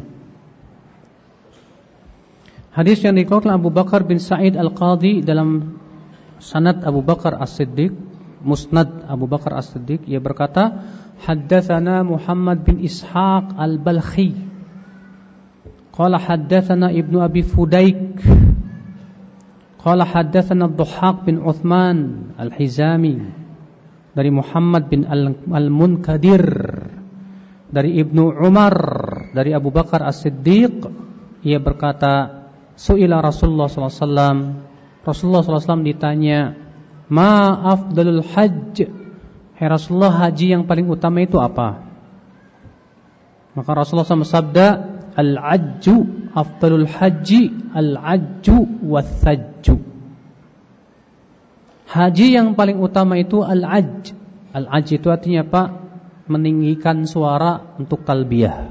Hadis yang dikeluarkan Abu Bakar bin Sa'id Al-Qadhi dalam sanad Abu Bakar As-Siddiq, Musnad Abu Bakar As-Siddiq, ia berkata, haddatsana Muhammad bin Ishaq Al-Balkhi qala haddatsana Ibnu Abi Fudayk qala haddatsana Ad-Dhahhak bin Uthman Al-Hizami dari Muhammad bin Al-Munkadir dari Ibnu Umar dari Abu Bakar As-Siddiq, ia berkata, su'ila Rasulullah sallallahu alaihi wasallam, Rasulullah sallallahu alaihi wasallam ditanya, ma afdalul hajj, hai Rasulullah, haji yang paling utama itu apa? Maka Rasulullah sallallahu alaihi wasallam bersabda, al-ajju afdalul haji, al-ajju wathajju. Haji yang paling utama itu al-ajj. Al-ajj itu artinya apa? Meninggikan suara untuk talbiyah.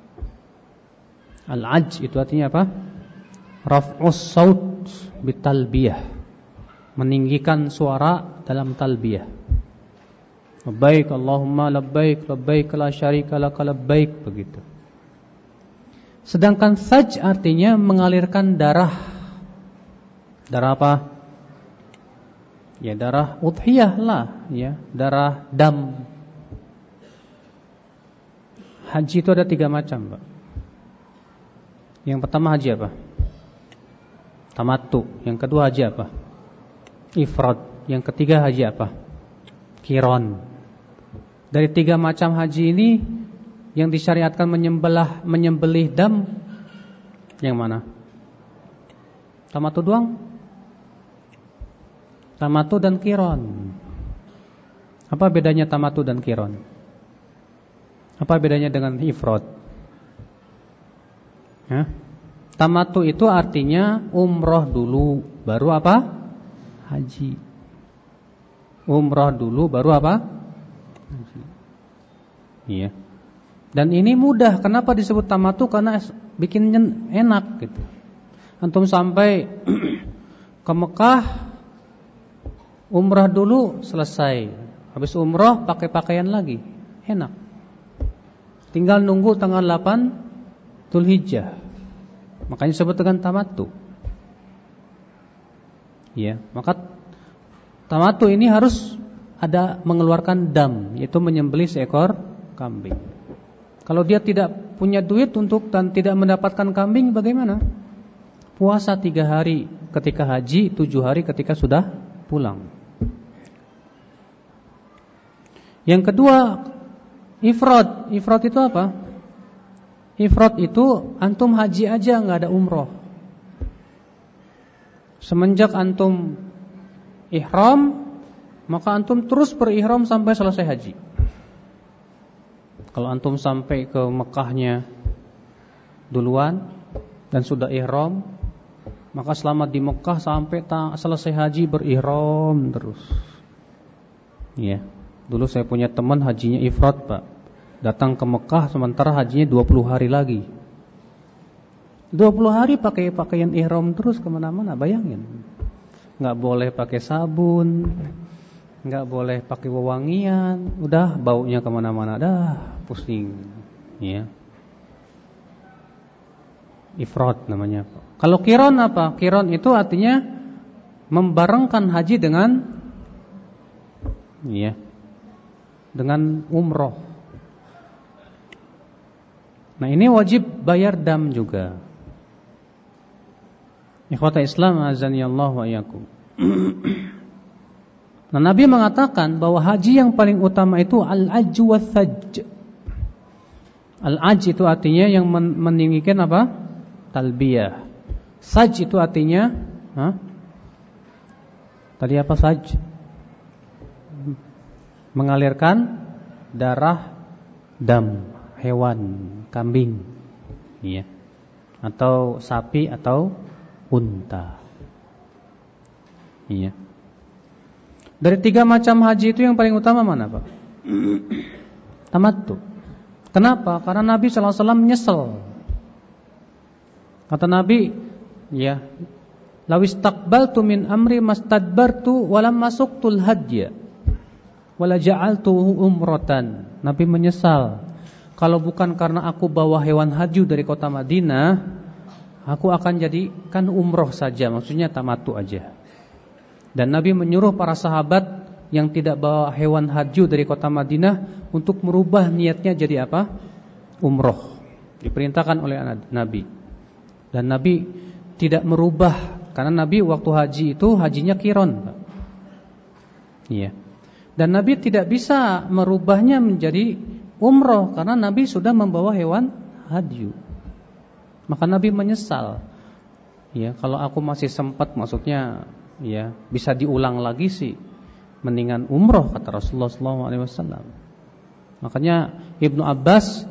Al-ajj itu artinya apa? Raf'us saut bitalbiyah, meninggikan suara dalam talbiyah. Labbaik Allahumma labbaik, labbaik la syarika laka labbaik, begitu. Sedangkan thaj artinya mengalirkan darah. Darah apa? Ya darah udhiyah lah, ya, darah dam. Haji itu ada tiga macam, Pak. Yang pertama haji apa? Tamattu. Yang kedua haji apa? Ifrad. Yang ketiga haji apa? Qiran. Dari tiga macam haji ini, yang disyariatkan menyembelih menyembelih dam yang mana? Tamattu doang? Tamattu dan qiran. Apa bedanya tamattu dan qiran? Apa bedanya dengan ifrad? Hah? Tamattu itu artinya umroh dulu, baru apa? Haji. Umroh dulu, baru apa? Haji. Iya. Dan ini mudah. Kenapa disebut tamattu? Karena bikin enak gitu. Antum sampai ke Mekah, umroh dulu, selesai. Habis umroh pakai pakaian lagi, enak. Tinggal nunggu tanggal delapan Dzulhijjah. Makanya disebut dengan tamattu. Ya, maka tamattu ini harus ada mengeluarkan dam, yaitu menyembelih seekor kambing. Kalau dia tidak punya duit untuk dan tidak mendapatkan kambing, bagaimana? Puasa tiga hari ketika haji, tujuh hari ketika sudah pulang. Yang kedua, ifrad. Ifrad itu apa? Ifrad itu antum haji aja, nggak ada umroh. Semenjak antum ihram, maka antum terus berihram sampai selesai haji. Kalau antum sampai ke Mekahnya duluan dan sudah ihram, maka selama di Mekah sampai ta- selesai haji berihram terus. Iya. Dulu saya punya teman hajinya ifrad, Pak. Datang ke Mekah sementara hajinya dua puluh hari lagi. dua puluh hari pakai pakaian ihram terus kemana-mana, bayangin. Nggak boleh pakai sabun, nggak boleh pakai wewangian, udah baunya kemana-mana, dah pusing, ya. Ifrad namanya. Kalau qiran apa? Qiran itu artinya membarengkan haji dengan, ya, dengan umroh. Nah ini wajib bayar dam juga. Ikhwata Islam azanillah wa iyyakum. Nah Nabi mengatakan bahwa haji yang paling utama itu al-ajj wa thajj. Al-ajj itu artinya yang meninggikan apa? Talbiyah. Sajj itu artinya, ha? Tadi apa sajj? Mengalirkan darah dam hewan, kambing, iya, atau sapi atau unta, iya. Dari tiga macam haji itu yang paling utama mana, Pak? Tamattu. Kenapa? Karena Nabi shallallahu alaihi wasallam menyesal. Kata Nabi, ya, lawistaqbaltu min amri mastadbartu walam masuktul hadya wala ja'altuhu umratan. Nabi menyesal. Kalau bukan karena aku bawa hewan haji dari kota Madinah, aku akan jadikan umroh saja, maksudnya tamattu aja. Dan Nabi menyuruh para sahabat yang tidak bawa hewan haji dari kota Madinah untuk merubah niatnya jadi apa? Umroh. Diperintahkan oleh Nabi. Dan Nabi tidak merubah, karena Nabi waktu haji itu hajinya qiran. Iya. Dan Nabi tidak bisa merubahnya menjadi umroh karena Nabi sudah membawa hewan haji. Maka Nabi menyesal. Ya, kalau aku masih sempat, maksudnya ya bisa diulang lagi sih, mendingan umroh, kata Rasulullah shallallahu alaihi wasallam. Makanya Ibnu Abbas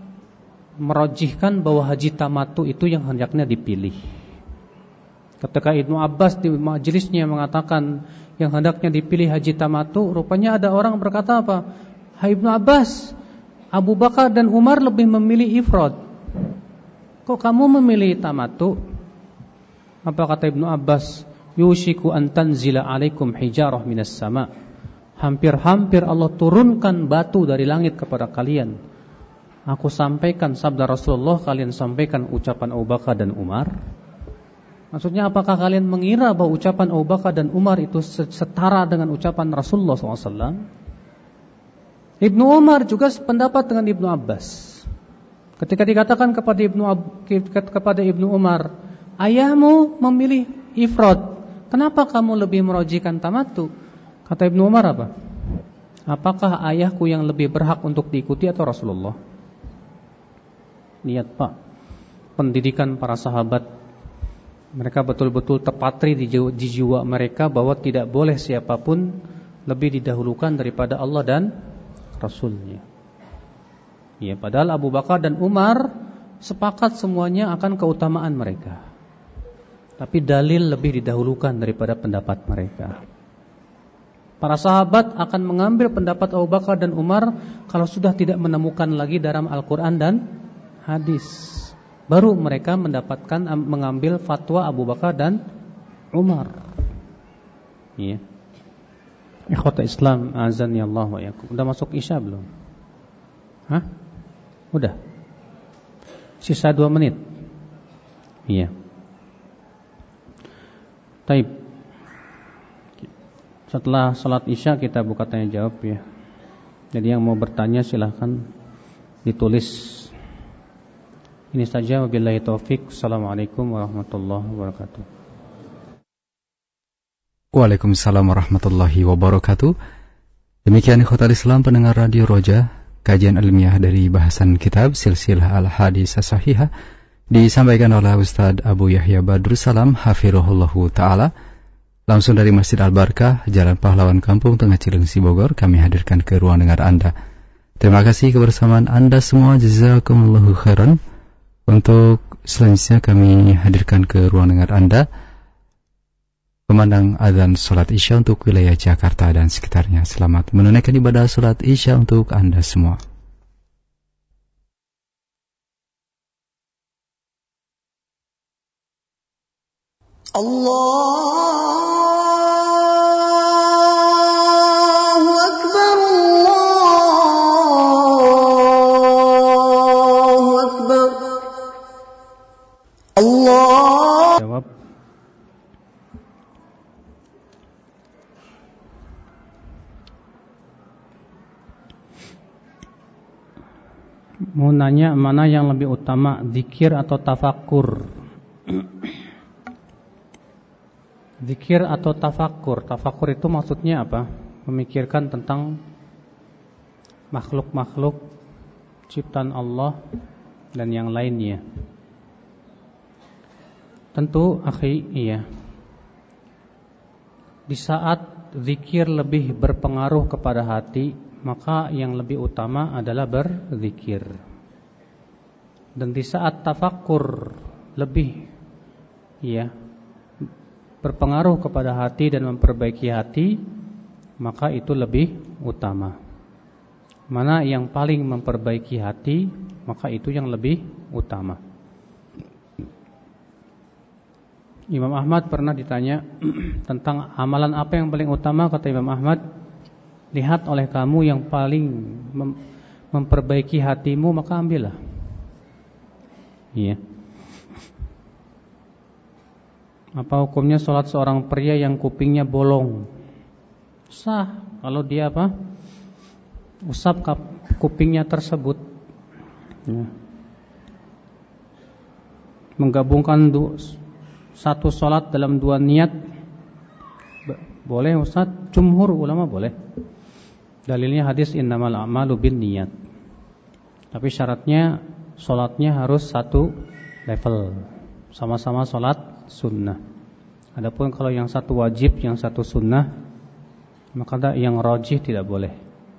merojihkan bahwa haji tamattu itu yang hendaknya dipilih. Ketika Ibnu Abbas di majelisnya mengatakan yang hendaknya dipilih haji tamattu, rupanya ada orang berkata apa? Hai Ibnu Abbas, Abu Bakar dan Umar lebih memilih ifrad. Kok kamu memilih tamattu? Apa kata Ibnu Abbas? Yushiku an tanzila alaikum hijarah minas sama. Hampir-hampir Allah turunkan batu dari langit kepada kalian. Aku sampaikan sabda Rasulullah, kalian sampaikan ucapan Abu Bakar dan Umar. Maksudnya apakah kalian mengira bahwa ucapan Abu Bakar dan Umar itu setara dengan ucapan Rasulullah shallallahu alaihi wasallam? Ibnu Umar juga sependapat dengan Ibnu Abbas. Ketika dikatakan kepada Ibnu kepada Ibnu Umar, ayahmu memilih ifrad, kenapa kamu lebih merojihkan tamattu? Kata Ibnu Umar apa? Apakah ayahku yang lebih berhak untuk diikuti atau Rasulullah? Lihat Pak, pendidikan para sahabat, mereka betul-betul terpatri di jiwa, di jiwa mereka bahwa tidak boleh siapapun lebih didahulukan daripada Allah dan Rasulnya. Ya, padahal Abu Bakar dan Umar sepakat semuanya akan keutamaan mereka, tapi dalil lebih didahulukan daripada pendapat mereka. Para sahabat akan mengambil pendapat Abu Bakar dan Umar kalau sudah tidak menemukan lagi dalam Al-Quran dan hadis. Baru mereka mendapatkan mengambil fatwa Abu Bakar dan Umar. Iya. Ikhwata Islam azani Allah wa iyyakum. Udah masuk Isya belum? Hah? Udah. Sisa dua menit. Iya. Taib. Setelah salat Isya kita buka tanya jawab ya. Jadi yang mau bertanya silahkan ditulis. Ini saja, wabillahi taufik. Assalamualaikum warahmatullahi wabarakatuh. Waalaikumsalam warahmatullahi wabarakatuh. Demikian ikhwatal Islam pendengar Radio Roja, kajian ilmiah dari bahasan kitab Silsilah Al-Hadis As-Sahihah disampaikan oleh Ustaz Abu Yahya Badrus Salam hafirahullahu taala langsung dari Masjid Al-Barkah, Jalan Pahlawan Kampung Tengah Cilengsi Bogor. Kami hadirkan ke ruang dengar Anda. Terima kasih kebersamaan Anda semua. Jazakumullahu khairan. Untuk selanjutnya kami hadirkan ke ruang dengar Anda pemandang azan salat Isya untuk wilayah Jakarta dan sekitarnya. Selamat menunaikan ibadah salat Isya untuk Anda semua. Allahu Akbar, Allahu Akbar, Allah. Jawab. Mau nanya mana yang lebih utama, zikir atau tafakur? Zikir atau tafakur? Tafakur itu maksudnya apa? Memikirkan tentang makhluk-makhluk ciptaan Allah dan yang lainnya. Tentu, akhi, iya. Di saat zikir lebih berpengaruh kepada hati, maka yang lebih utama adalah berzikir. Dan di saat tafakur lebih ya berpengaruh kepada hati dan memperbaiki hati, maka itu lebih utama. Mana yang paling memperbaiki hati, maka itu yang lebih utama. Imam Ahmad pernah ditanya tentang amalan apa yang paling utama. Kata Imam Ahmad, lihat oleh kamu yang paling mem- memperbaiki hatimu, maka ambillah. Iya. Apa hukumnya sholat seorang pria yang kupingnya bolong? Sah kalau dia apa? Usap kupingnya tersebut. Ya. Menggabungkan du- satu sholat dalam dua niat boleh, Ustaz? Jumhur ulama boleh. Dalilnya hadis innamal a'malu binniyat. Tapi syaratnya sholatnya harus satu level, sama-sama sholat sunnah. Adapun kalau yang satu wajib, yang satu sunnah, maka yang rajih tidak boleh.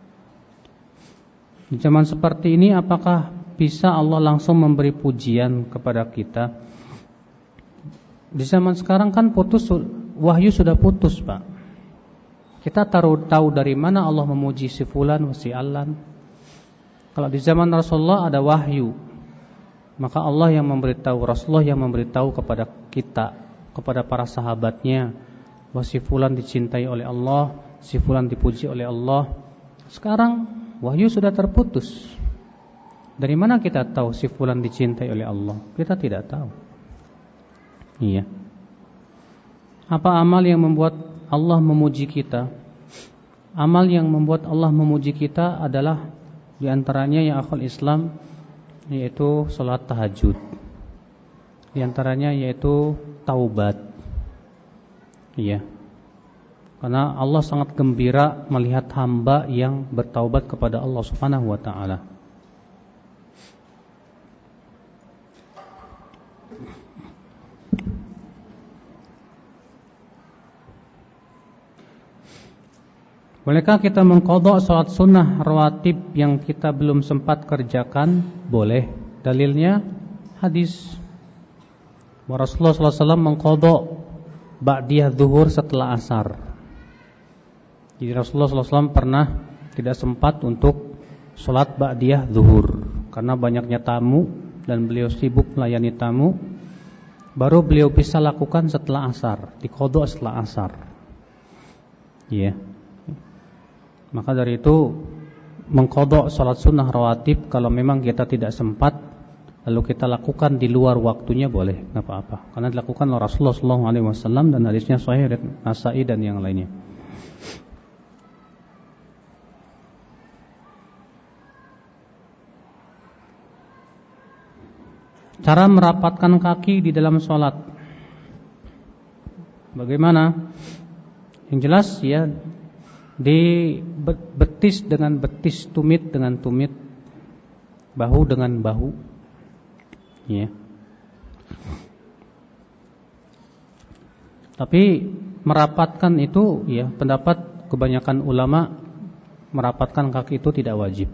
Di zaman seperti ini, apakah bisa Allah langsung memberi pujian kepada kita? Di zaman sekarang kan putus, wahyu sudah putus, Pak. Kita tahu tahu dari mana Allah memuji si fulan wa si allan. Kalau di zaman Rasulullah ada wahyu, maka Allah yang memberitahu, Rasulullah yang memberitahu kepada kita, kepada para sahabatnya, bahwa si fulan dicintai oleh Allah, si fulan dipuji oleh Allah. Sekarang wahyu sudah terputus. Dari mana kita tahu si fulan dicintai oleh Allah? Kita tidak tahu. Iya. Apa amal yang membuat Allah memuji kita? Amal yang membuat Allah memuji kita adalah di antaranya ya akhul Islam, yaitu salat tahajud. Di antaranya yaitu taubat. Iya. Karena Allah sangat gembira melihat hamba yang bertaubat kepada Allah Subhanahu wa taala. Bolehkah kita mengqadha salat sunnah rawatib yang kita belum sempat kerjakan? Boleh. Dalilnya hadis Rasulullah sallallahu alaihi wasallam mengqadha ba'diyah zuhur setelah asar. Jadi Rasulullah sallallahu alaihi wasallam pernah tidak sempat untuk salat ba'diyah zuhur karena banyaknya tamu dan beliau sibuk melayani tamu. Baru beliau bisa lakukan setelah asar, diqadha setelah asar. Iya. Yeah. Maka dari itu mengqadha salat sunnah rawatib kalau memang kita tidak sempat, lalu kita lakukan di luar waktunya boleh, enggak apa-apa. Karena dilakukan oleh Rasulullah sallallahu alaihi wasallam dan hadisnya sahih dari Nasa'i dan yang lainnya. Cara merapatkan kaki di dalam sholat, bagaimana? Yang jelas ya, di betis dengan betis, tumit dengan tumit, bahu dengan bahu, ya. Tapi merapatkan itu, ya, pendapat kebanyakan ulama merapatkan kaki itu tidak wajib.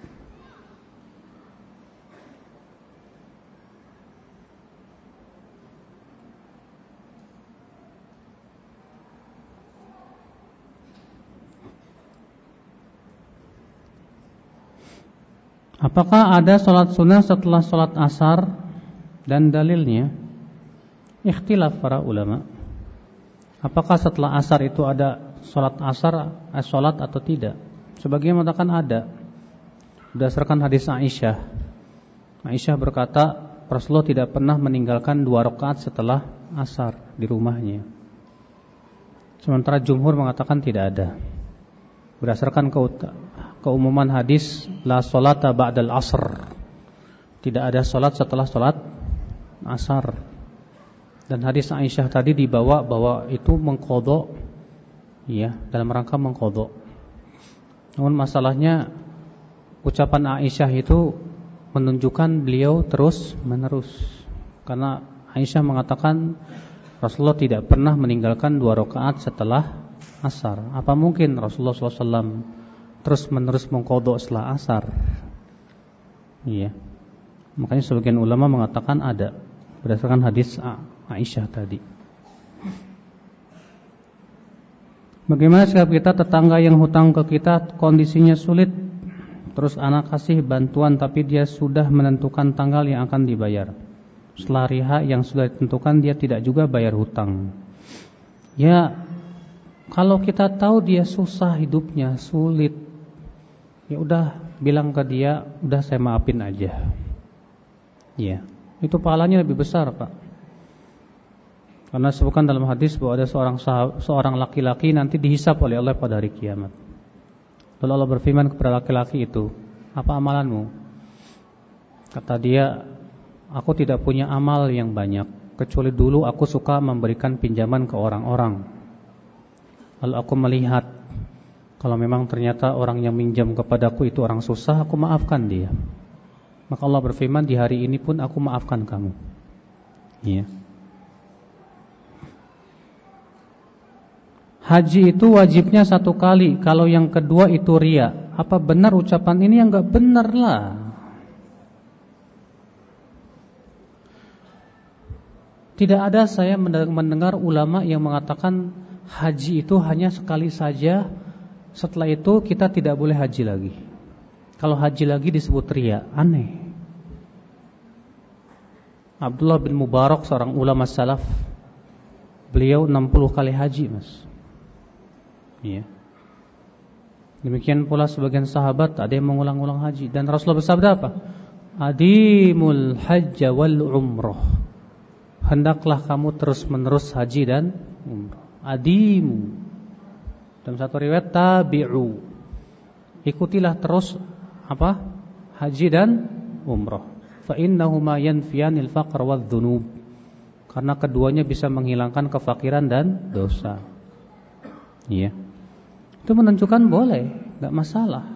Apakah ada sholat sunnah setelah sholat asar dan dalilnya? Ikhtilaf para ulama. apakah setelah asar itu ada sholat asar, eh, sholat atau tidak? Sebagian mengatakan ada. Berdasarkan hadis Aisyah. Aisyah berkata, Rasulullah tidak pernah meninggalkan dua rakaat setelah asar di rumahnya. Sementara jumhur mengatakan tidak ada. Berdasarkan keumuman hadis, la sholata ba'dal asr. Tidak ada sholat setelah sholat asar. Dan hadis Aisyah tadi dibawa bahwa itu mengqadha, ya, dalam rangka mengqadha. Namun masalahnya ucapan Aisyah itu menunjukkan beliau terus menerus. Karena Aisyah mengatakan Rasulullah tidak pernah meninggalkan dua rakaat setelah asar. Apa mungkin Rasulullah shallallahu alaihi wasallam terus menerus mengqadha setelah asar? Iya. Makanya sebagian ulama mengatakan ada, berdasarkan hadis Aisyah tadi. Bagaimana sikap kita tetangga yang hutang ke kita, kondisinya sulit, terus anak kasih bantuan tapi dia sudah menentukan tanggal yang akan dibayar. Setelah hari H yang sudah ditentukan dia tidak juga bayar hutang. Ya, kalau kita tahu dia susah hidupnya, sulit, ya udah bilang ke dia, udah saya maafin aja. Ya, itu pahalanya lebih besar, Pak. Karena disebutkan dalam hadis bahwa ada seorang sahab, seorang laki-laki nanti dihisab oleh Allah pada hari kiamat. Lalu Allah berfirman kepada laki-laki itu, apa amalanmu? Kata dia, aku tidak punya amal yang banyak, kecuali dulu aku suka memberikan pinjaman ke orang-orang. Lalu aku melihat, kalau memang ternyata orang yang minjam kepadaku itu orang susah, aku maafkan dia. Maka Allah berfirman, di hari ini pun aku maafkan kamu. Iya. Haji itu wajibnya satu kali. Kalau yang kedua itu riya. Apa benar ucapan ini? Yang enggak benar lah. Tidak ada saya mendengar ulama yang mengatakan haji itu hanya sekali saja, setelah itu kita tidak boleh haji lagi. Kalau haji lagi disebut riya. Aneh. Abdullah bin Mubarak, seorang ulama salaf, beliau enam puluh kali haji, Mas. Ya. Demikian pula sebagian sahabat ada yang mengulang-ulang haji. Dan Rasulullah bersabda apa? Adimul hajja wal umrah. Hendaklah kamu terus menerus haji dan umrah. Adimu. Dalam satu riwayat tabi'u. Ikutilah terus apa? Haji dan umrah. Fa innahuma yanfiyanil faqr wadh-dhunub. Karena keduanya bisa menghilangkan kefakiran dan dosa. Iya. Itu menunjukkan boleh, enggak masalah.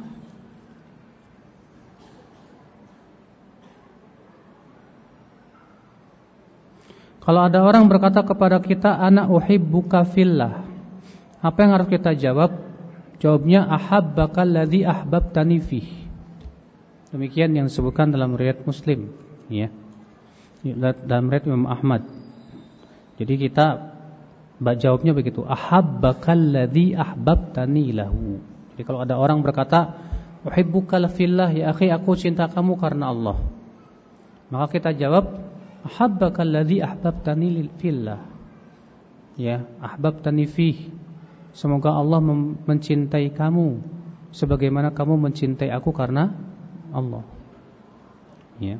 Kalau ada orang berkata kepada kita, ana uhibbuka fillah, apa yang harus kita jawab? Jawabnya, ahabbaka alladhi ahbabtani fih. Demikian yang disebutkan dalam riwayat Muslim, ya. Dalam riwayat Imam Ahmad. Jadi kita jawabnya begitu, ahabbaka alladhi ahbabtani lahu. Jadi kalau ada orang berkata, uhibbuka fillah, ya akhi, aku cinta kamu karena Allah, maka kita jawab, ahabbaka alladhi ahbabtani fillah. Ya, ahbabtani fih. Semoga Allah mencintai kamu sebagaimana kamu mencintai aku karena Allah. Ya.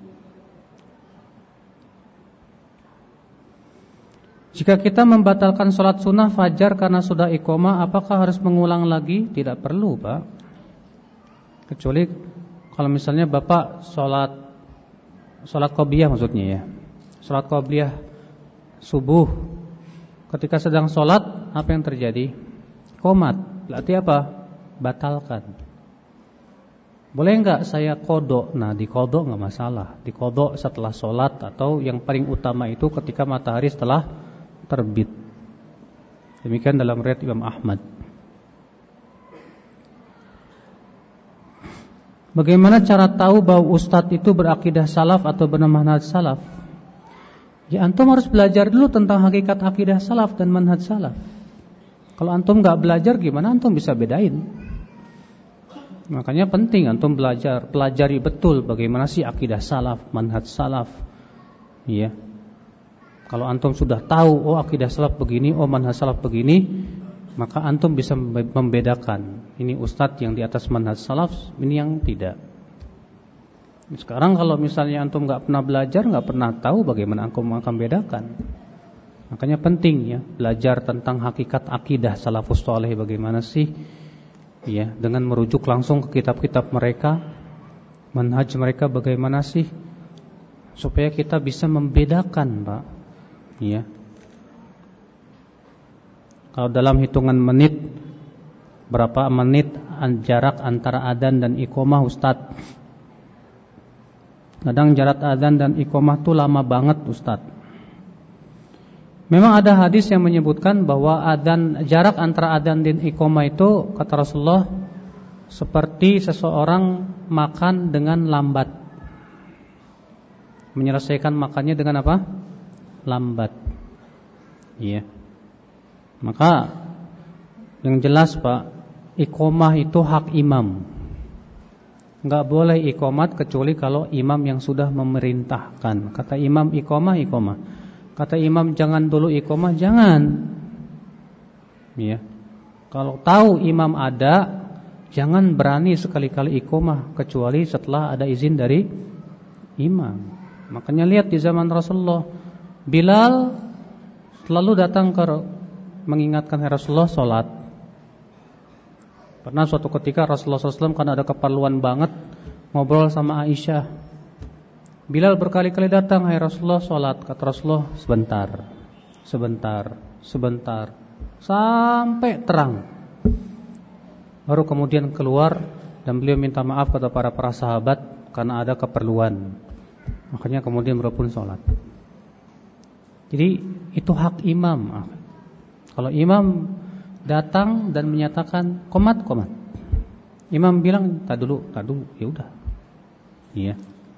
Jika kita membatalkan sholat sunnah fajar karena sudah iqamah, apakah harus mengulang lagi? Tidak perlu, Pak. Kecuali kalau misalnya Bapak sholat sholat qobliyah maksudnya ya. Sholat qobliyah subuh, ketika sedang sholat apa yang terjadi? Qomat. Berarti apa? Batalkan. Boleh enggak saya qadha? Nah, di qadha enggak masalah. Di qadha setelah sholat, atau yang paling utama itu ketika matahari setelah terbit. Demikian dalam riwayat Imam Ahmad. Bagaimana cara tahu bahwa ustadz itu berakidah salaf atau bermanhaj salaf? Ya, antum harus belajar dulu tentang hakikat akidah salaf dan manhaj salaf. Kalau antum enggak belajar, gimana antum bisa bedain? Makanya penting antum belajar, pelajari betul bagaimana sih akidah salaf, manhaj salaf. Iya. Kalau antum sudah tahu, oh akidah salaf begini, oh manhaj salaf begini, maka antum bisa membedakan ini ustadz yang di atas manhaj salaf, ini yang tidak. Sekarang kalau misalnya antum nggak pernah belajar, nggak pernah tahu, bagaimana antum akan bedakan? Makanya penting ya belajar tentang hakikat akidah salafus saleh bagaimana sih, ya, dengan merujuk langsung ke kitab-kitab mereka, manhaj mereka bagaimana sih, supaya kita bisa membedakan, Pak. Ya. Kalau dalam hitungan menit, berapa menit jarak antara adzan dan iqamah, Ustadz? Kadang jarak adzan dan iqamah tuh lama banget, Ustadz. Memang ada hadis yang menyebutkan bahwa adzan, jarak antara adzan dan iqamah itu, kata Rasulullah, seperti seseorang makan dengan lambat. Menyelesaikan makannya dengan apa? Lambat. Iya. Maka yang jelas, Pak, iqamah itu hak imam. Enggak boleh iqamat kecuali kalau imam yang sudah memerintahkan. Kata imam iqamah, iqamah. Kata imam jangan dulu iqamah, jangan. Iya. Kalau tahu imam ada, jangan berani sekali-kali iqamah kecuali setelah ada izin dari imam. Makanya lihat di zaman Rasulullah, Bilal selalu datang ke mengingatkan Rasulullah sholat. Pernah suatu ketika Rasulullah shallallahu alaihi wasallam karena ada keperluan banget ngobrol sama Aisyah. Bilal berkali-kali datang, hai Rasulullah sholat. Kata Rasulullah, sebentar, sebentar, sebentar, sampai terang. Baru kemudian keluar dan beliau minta maaf kepada para para sahabat karena ada keperluan. Makanya kemudian beliau pun sholat. Jadi itu hak imam. Kalau imam datang dan menyatakan qomat, qomat, imam bilang tak dulu, tak dulu, ya udah. Iya.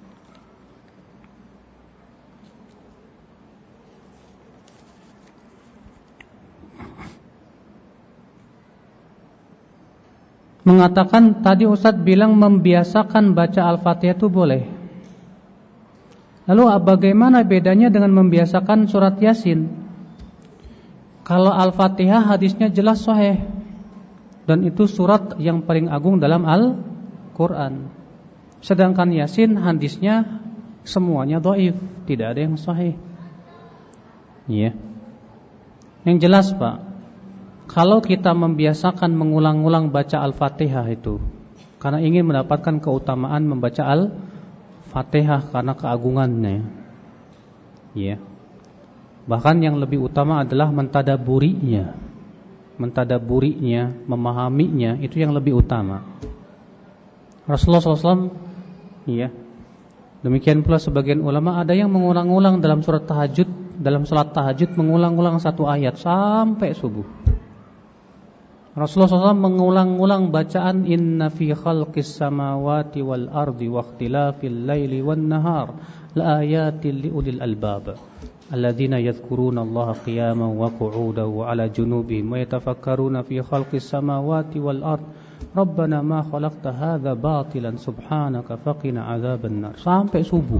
Mengatakan tadi Ustadz bilang membiasakan baca Al-Fatihah itu boleh. Lalu bagaimana bedanya dengan membiasakan surat Yasin? Kalau Al-Fatihah hadisnya jelas sahih, dan itu surat yang paling agung dalam Al-Quran. Sedangkan Yasin hadisnya semuanya dhaif, tidak ada yang sahih. Iya. Yang jelas, Pak, kalau kita membiasakan mengulang-ulang baca Al-Fatihah itu karena ingin mendapatkan keutamaan membaca Al-Fatihah karena keagungannya, ya. Bahkan yang lebih utama adalah mentadaburinya, mentadaburinya, memahaminya, itu yang lebih utama. Rasulullah shallallahu alaihi wasallam, ya. Demikian pula sebagian ulama ada yang mengulang-ulang dalam surat tahajud, dalam salat tahajud mengulang-ulang satu ayat sampai subuh. Rasulullah shallallahu alaihi wasallam mengulang-ulang bacaan inna fi khalqis samawati wal ardi wa ikhtilafil laili wan nahar la ayatin liulil albab alladzina yadhkuruna Allaha qiyaman wa qu'udan wa 'ala junubihim wa yatafakkaruna fi khalqis samawati wal ardi rabbana ma khalaqta hadza batilan subhanaka faqina 'adzaban nar sampai subuh.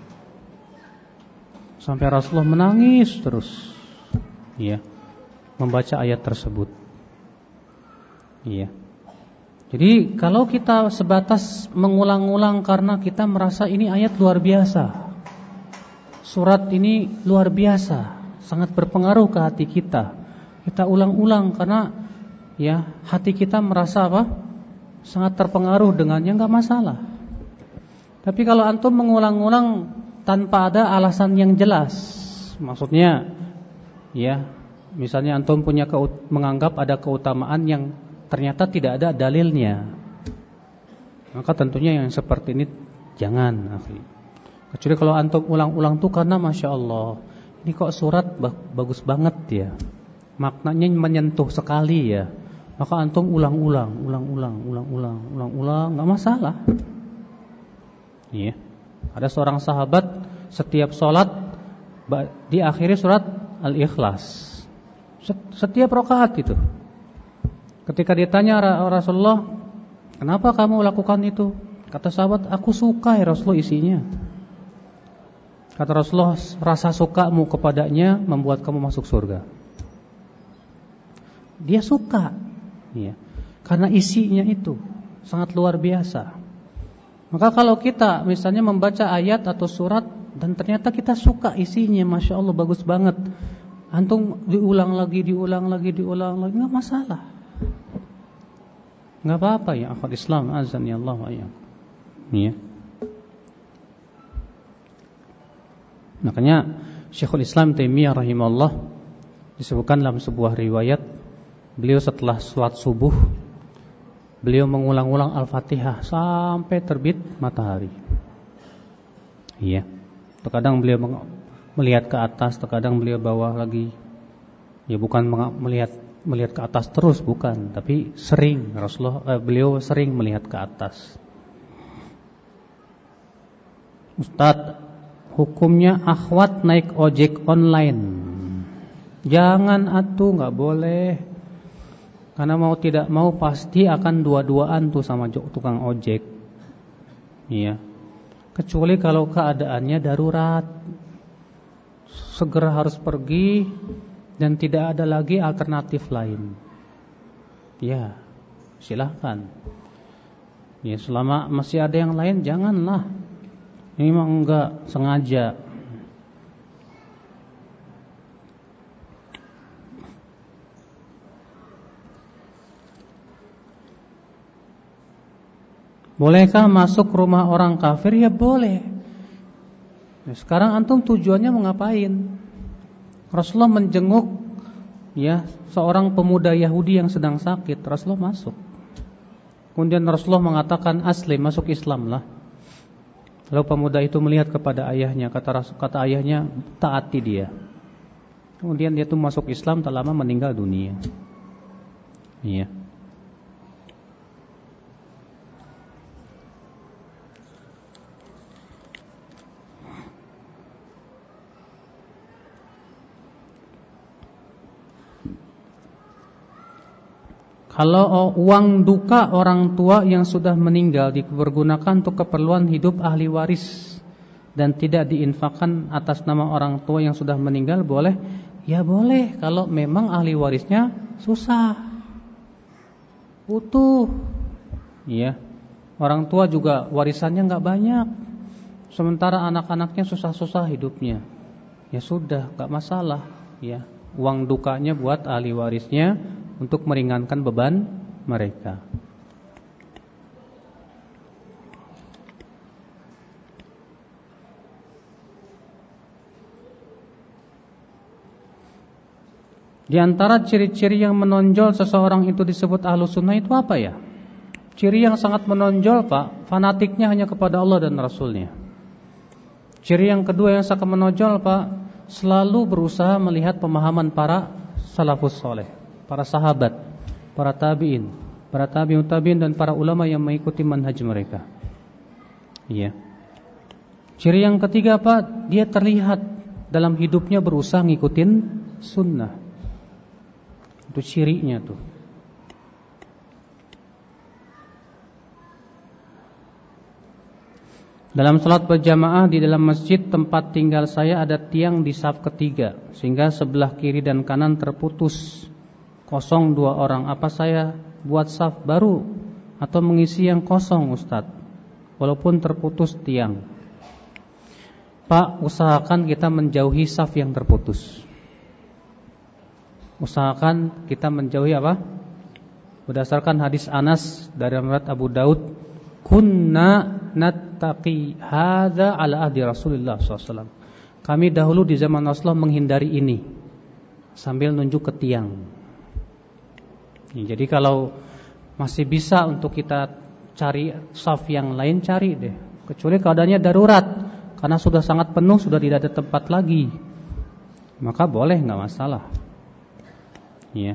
Sampai Rasulullah menangis terus, ya, membaca ayat tersebut. Iya. Jadi kalau kita sebatas mengulang-ulang karena kita merasa ini ayat luar biasa, surat ini luar biasa, sangat berpengaruh ke hati kita, kita ulang-ulang karena ya hati kita merasa apa? Sangat terpengaruh dengannya, enggak masalah. Tapi kalau antum mengulang-ulang tanpa ada alasan yang jelas, maksudnya ya, misalnya antum punya keut- menganggap ada keutamaan yang ternyata tidak ada dalilnya, maka tentunya yang seperti ini jangan, akhi. Kecuali kalau antum ulang-ulang tuh karena masya Allah, ini kok surat bagus banget ya, maknanya menyentuh sekali ya, maka antum ulang-ulang, ulang-ulang, ulang-ulang, ulang-ulang, nggak masalah. Iya. Ada seorang sahabat setiap sholat diakhiri surat Al-Ikhlas, setiap rakaat itu. Ketika ditanya Rasulullah, kenapa kamu lakukan itu? Kata sahabat, aku suka ya Rasulullah isinya. Kata Rasulullah, rasa sukamu kepadanya membuat kamu masuk surga. Dia suka, ya, karena isinya itu sangat luar biasa. Maka kalau kita misalnya membaca ayat atau surat dan ternyata kita suka isinya, masya Allah bagus banget, antum diulang lagi, diulang lagi, diulang lagi, nggak masalah, nggak apa-apa ya akhwat Islam, azan ya Allah wa iyyakum. Ya. Makanya Syekhul Islam Taimiyah rahimahullah disebutkan dalam sebuah riwayat, beliau setelah sholat subuh beliau mengulang-ulang Al-Fatihah sampai terbit matahari. Iya. Terkadang beliau melihat ke atas, terkadang beliau bawah lagi. Ya bukan melihat melihat ke atas terus, bukan, tapi sering Rasulullah eh, beliau sering melihat ke atas. Ustadz, hukumnya akhwat naik ojek online. Jangan atuh, nggak boleh. Karena mau tidak mau pasti akan dua-duaan tuh sama tukang ojek. Iya. Kecuali kalau keadaannya darurat, segera harus pergi dan tidak ada lagi alternatif lain. Ya, silahkan. Ya, selama masih ada yang lain janganlah. Ini mah enggak sengaja. Bolehkah masuk rumah orang kafir? Ya boleh. Nah, sekarang antum tujuannya mau ngapain? Rasulullah menjenguk ya seorang pemuda Yahudi yang sedang sakit. Rasulullah masuk. Kemudian Rasulullah mengatakan aslim, masuk Islam lah. Lalu pemuda itu melihat kepada ayahnya, kata kata ayahnya, taati dia. Kemudian dia itu masuk Islam, tak lama meninggal dunia. Iya. Kalau uang duka orang tua yang sudah meninggal dipergunakan untuk keperluan hidup ahli waris dan tidak diinfakkan atas nama orang tua yang sudah meninggal, boleh? Ya boleh, kalau memang ahli warisnya susah, butuh. Iya. Orang tua juga warisannya nggak banyak, sementara anak-anaknya susah-susah hidupnya. Ya sudah, nggak masalah. Ya, uang dukanya buat ahli warisnya untuk meringankan beban mereka. Di antara ciri-ciri yang menonjol seseorang itu disebut ahlu sunnah itu apa ya? Ciri yang sangat menonjol, Pak, fanatiknya hanya kepada Allah dan Rasulnya. Ciri yang kedua yang sangat menonjol, Pak, selalu berusaha melihat pemahaman para salafus soleh, para sahabat, para tabi'in, para tabi'ut tabi'in dan para ulama yang mengikuti manhaj mereka. Iya. Ciri yang ketiga, Pak, dia terlihat dalam hidupnya berusaha ngikutin sunnah. Itu cirinya tuh. Dalam salat berjamaah di dalam masjid tempat tinggal saya ada tiang di saf ketiga, sehingga sebelah kiri dan kanan terputus. Kosong dua orang. Apa saya buat saf baru atau mengisi yang kosong, Ustadz? Walaupun terputus tiang. Pak, usahakan kita menjauhi saf yang terputus. Usahakan kita menjauhi apa? Berdasarkan hadis Anas dari riwayat Abu Daud, kunna nattaqi hadza ala ahdi Rasulullah sallallahu alaihi wasallam. Kami dahulu di zaman Rasulullah menghindari ini, sambil nunjuk ke tiang. Jadi kalau masih bisa untuk kita cari saf yang lain, cari deh. Kecuali keadaannya darurat, karena sudah sangat penuh, sudah tidak ada tempat lagi, maka boleh, nggak masalah. Ya.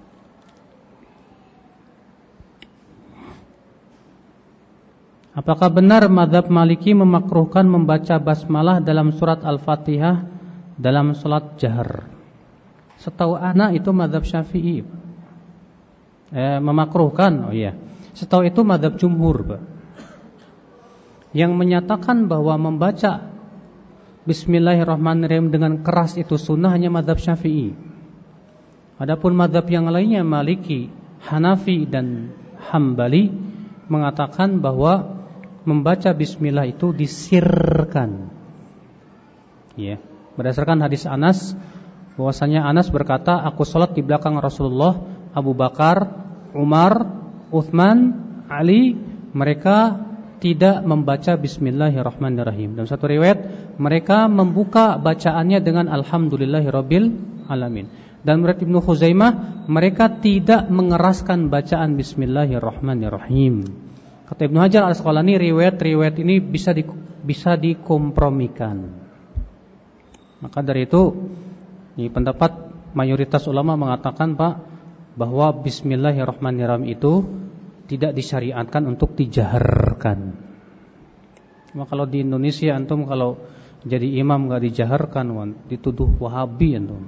Apakah benar mazhab Maliki memakruhkan membaca basmalah dalam surat Al-Fatihah dalam salat jahar? Setahu anak itu mazhab Syafi'i. Eh, memakruhkan, oh iya. Setahu itu mazhab jumhur, Pak. Yang menyatakan bahwa membaca Bismillahirrahmanirrahim dengan keras itu sunnah hanya mazhab Syafi'i. Adapun mazhab yang lainnya Maliki, Hanafi dan Hambali mengatakan bahwa membaca bismillah itu disirkan. Ya, berdasarkan hadis Anas bahwasanya Anas berkata, aku salat di belakang Rasulullah, Abu Bakar, Umar, Uthman, Ali, mereka tidak membaca bismillahirrahmanirrahim. Dalam satu riwayat mereka membuka bacaannya dengan alhamdulillahirabbil alamin. Dan menurut Ibnu Khuzaimah mereka tidak mengeraskan bacaan bismillahirrahmanirrahim. Kata Ibnu Hajar Al-Asqalani, riwayat-riwayat ini bisa di, bisa dikompromikan. Maka dari itu, ini pendapat mayoritas ulama mengatakan Pak bahwa bismillahirrahmanirrahim itu tidak disyariatkan untuk dijaharkan. Cuma kalau di Indonesia antum kalau jadi imam enggak dijaharkan, wan, dituduh Wahabi antum.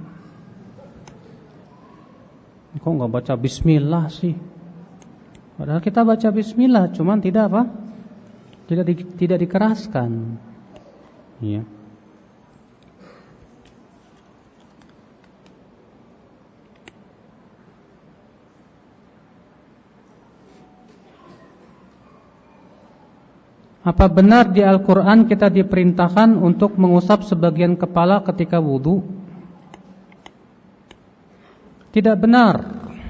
Kok enggak baca bismillah sih? Padahal kita baca bismillah, cuman tidak apa? Tidak di, tidak dikeraskan. Iya. Apa benar di Al-Quran kita diperintahkan untuk mengusap sebagian kepala ketika wudu? Tidak benar.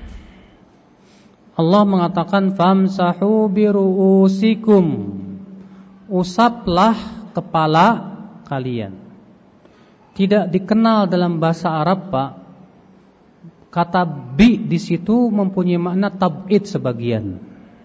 Allah mengatakan famsahu biru'usikum, usaplah kepala kalian. Tidak dikenal dalam bahasa Arab Pak, kata bi di situ mempunyai makna tab'id sebagian.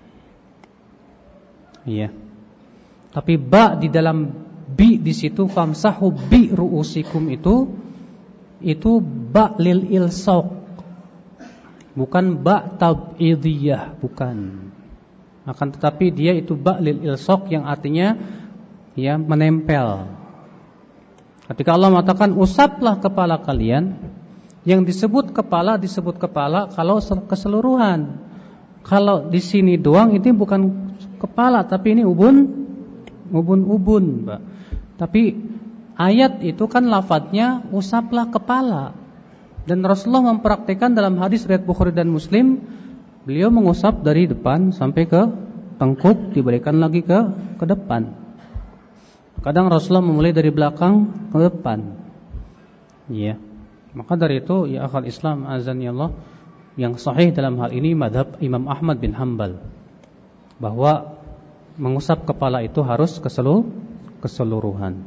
Iya. Tapi ba di dalam bi di situ famsahu bi ru'usikum itu itu ba lil ilsaq, bukan ba tab'idiyah, bukan. Akan tetapi dia itu ba lil ilsaq yang artinya ya menempel. Ketika Allah mengatakan usaplah kepala kalian, yang disebut kepala disebut kepala kalau keseluruhan. Kalau di sini doang itu bukan kepala tapi ini ubun ubun-ubun, Pak. Tapi ayat itu kan lafadznya usaplah kepala. Dan Rasulullah mempraktikkan dalam hadis riwayat Bukhari dan Muslim, beliau mengusap dari depan sampai ke tengkuk, diberikan lagi ke ke depan. Kadang Rasulullah memulai dari belakang ke depan. Iya. Maka dari itu ya akhal Islam azani Allah, yang sahih dalam hal ini mazhab Imam Ahmad bin Hanbal, bahwa mengusap kepala itu harus keseluruh, keseluruhan.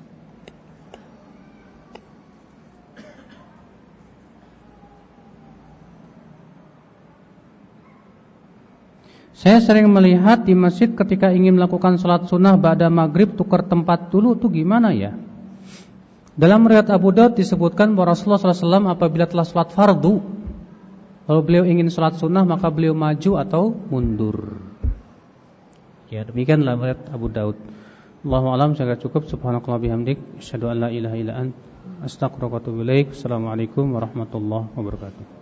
Saya sering melihat di masjid ketika ingin melakukan sholat sunnah ba'da maghrib tukar tempat dulu, itu gimana ya? Dalam riwayat Abu Daud disebutkan bahwa Rasulullah shallallahu alaihi wasallam apabila telah sholat fardu, kalau beliau ingin sholat sunnah maka beliau maju atau mundur. Ya, demikianlah riwayat Abu Daud. Allahu a'lam, saya cukup. Subhanakallah bihamdik, asyhadu an la ilaha illa anta, astaghfiruka wa atubu ilaik. Assalamualaikum warahmatullahi wabarakatuh.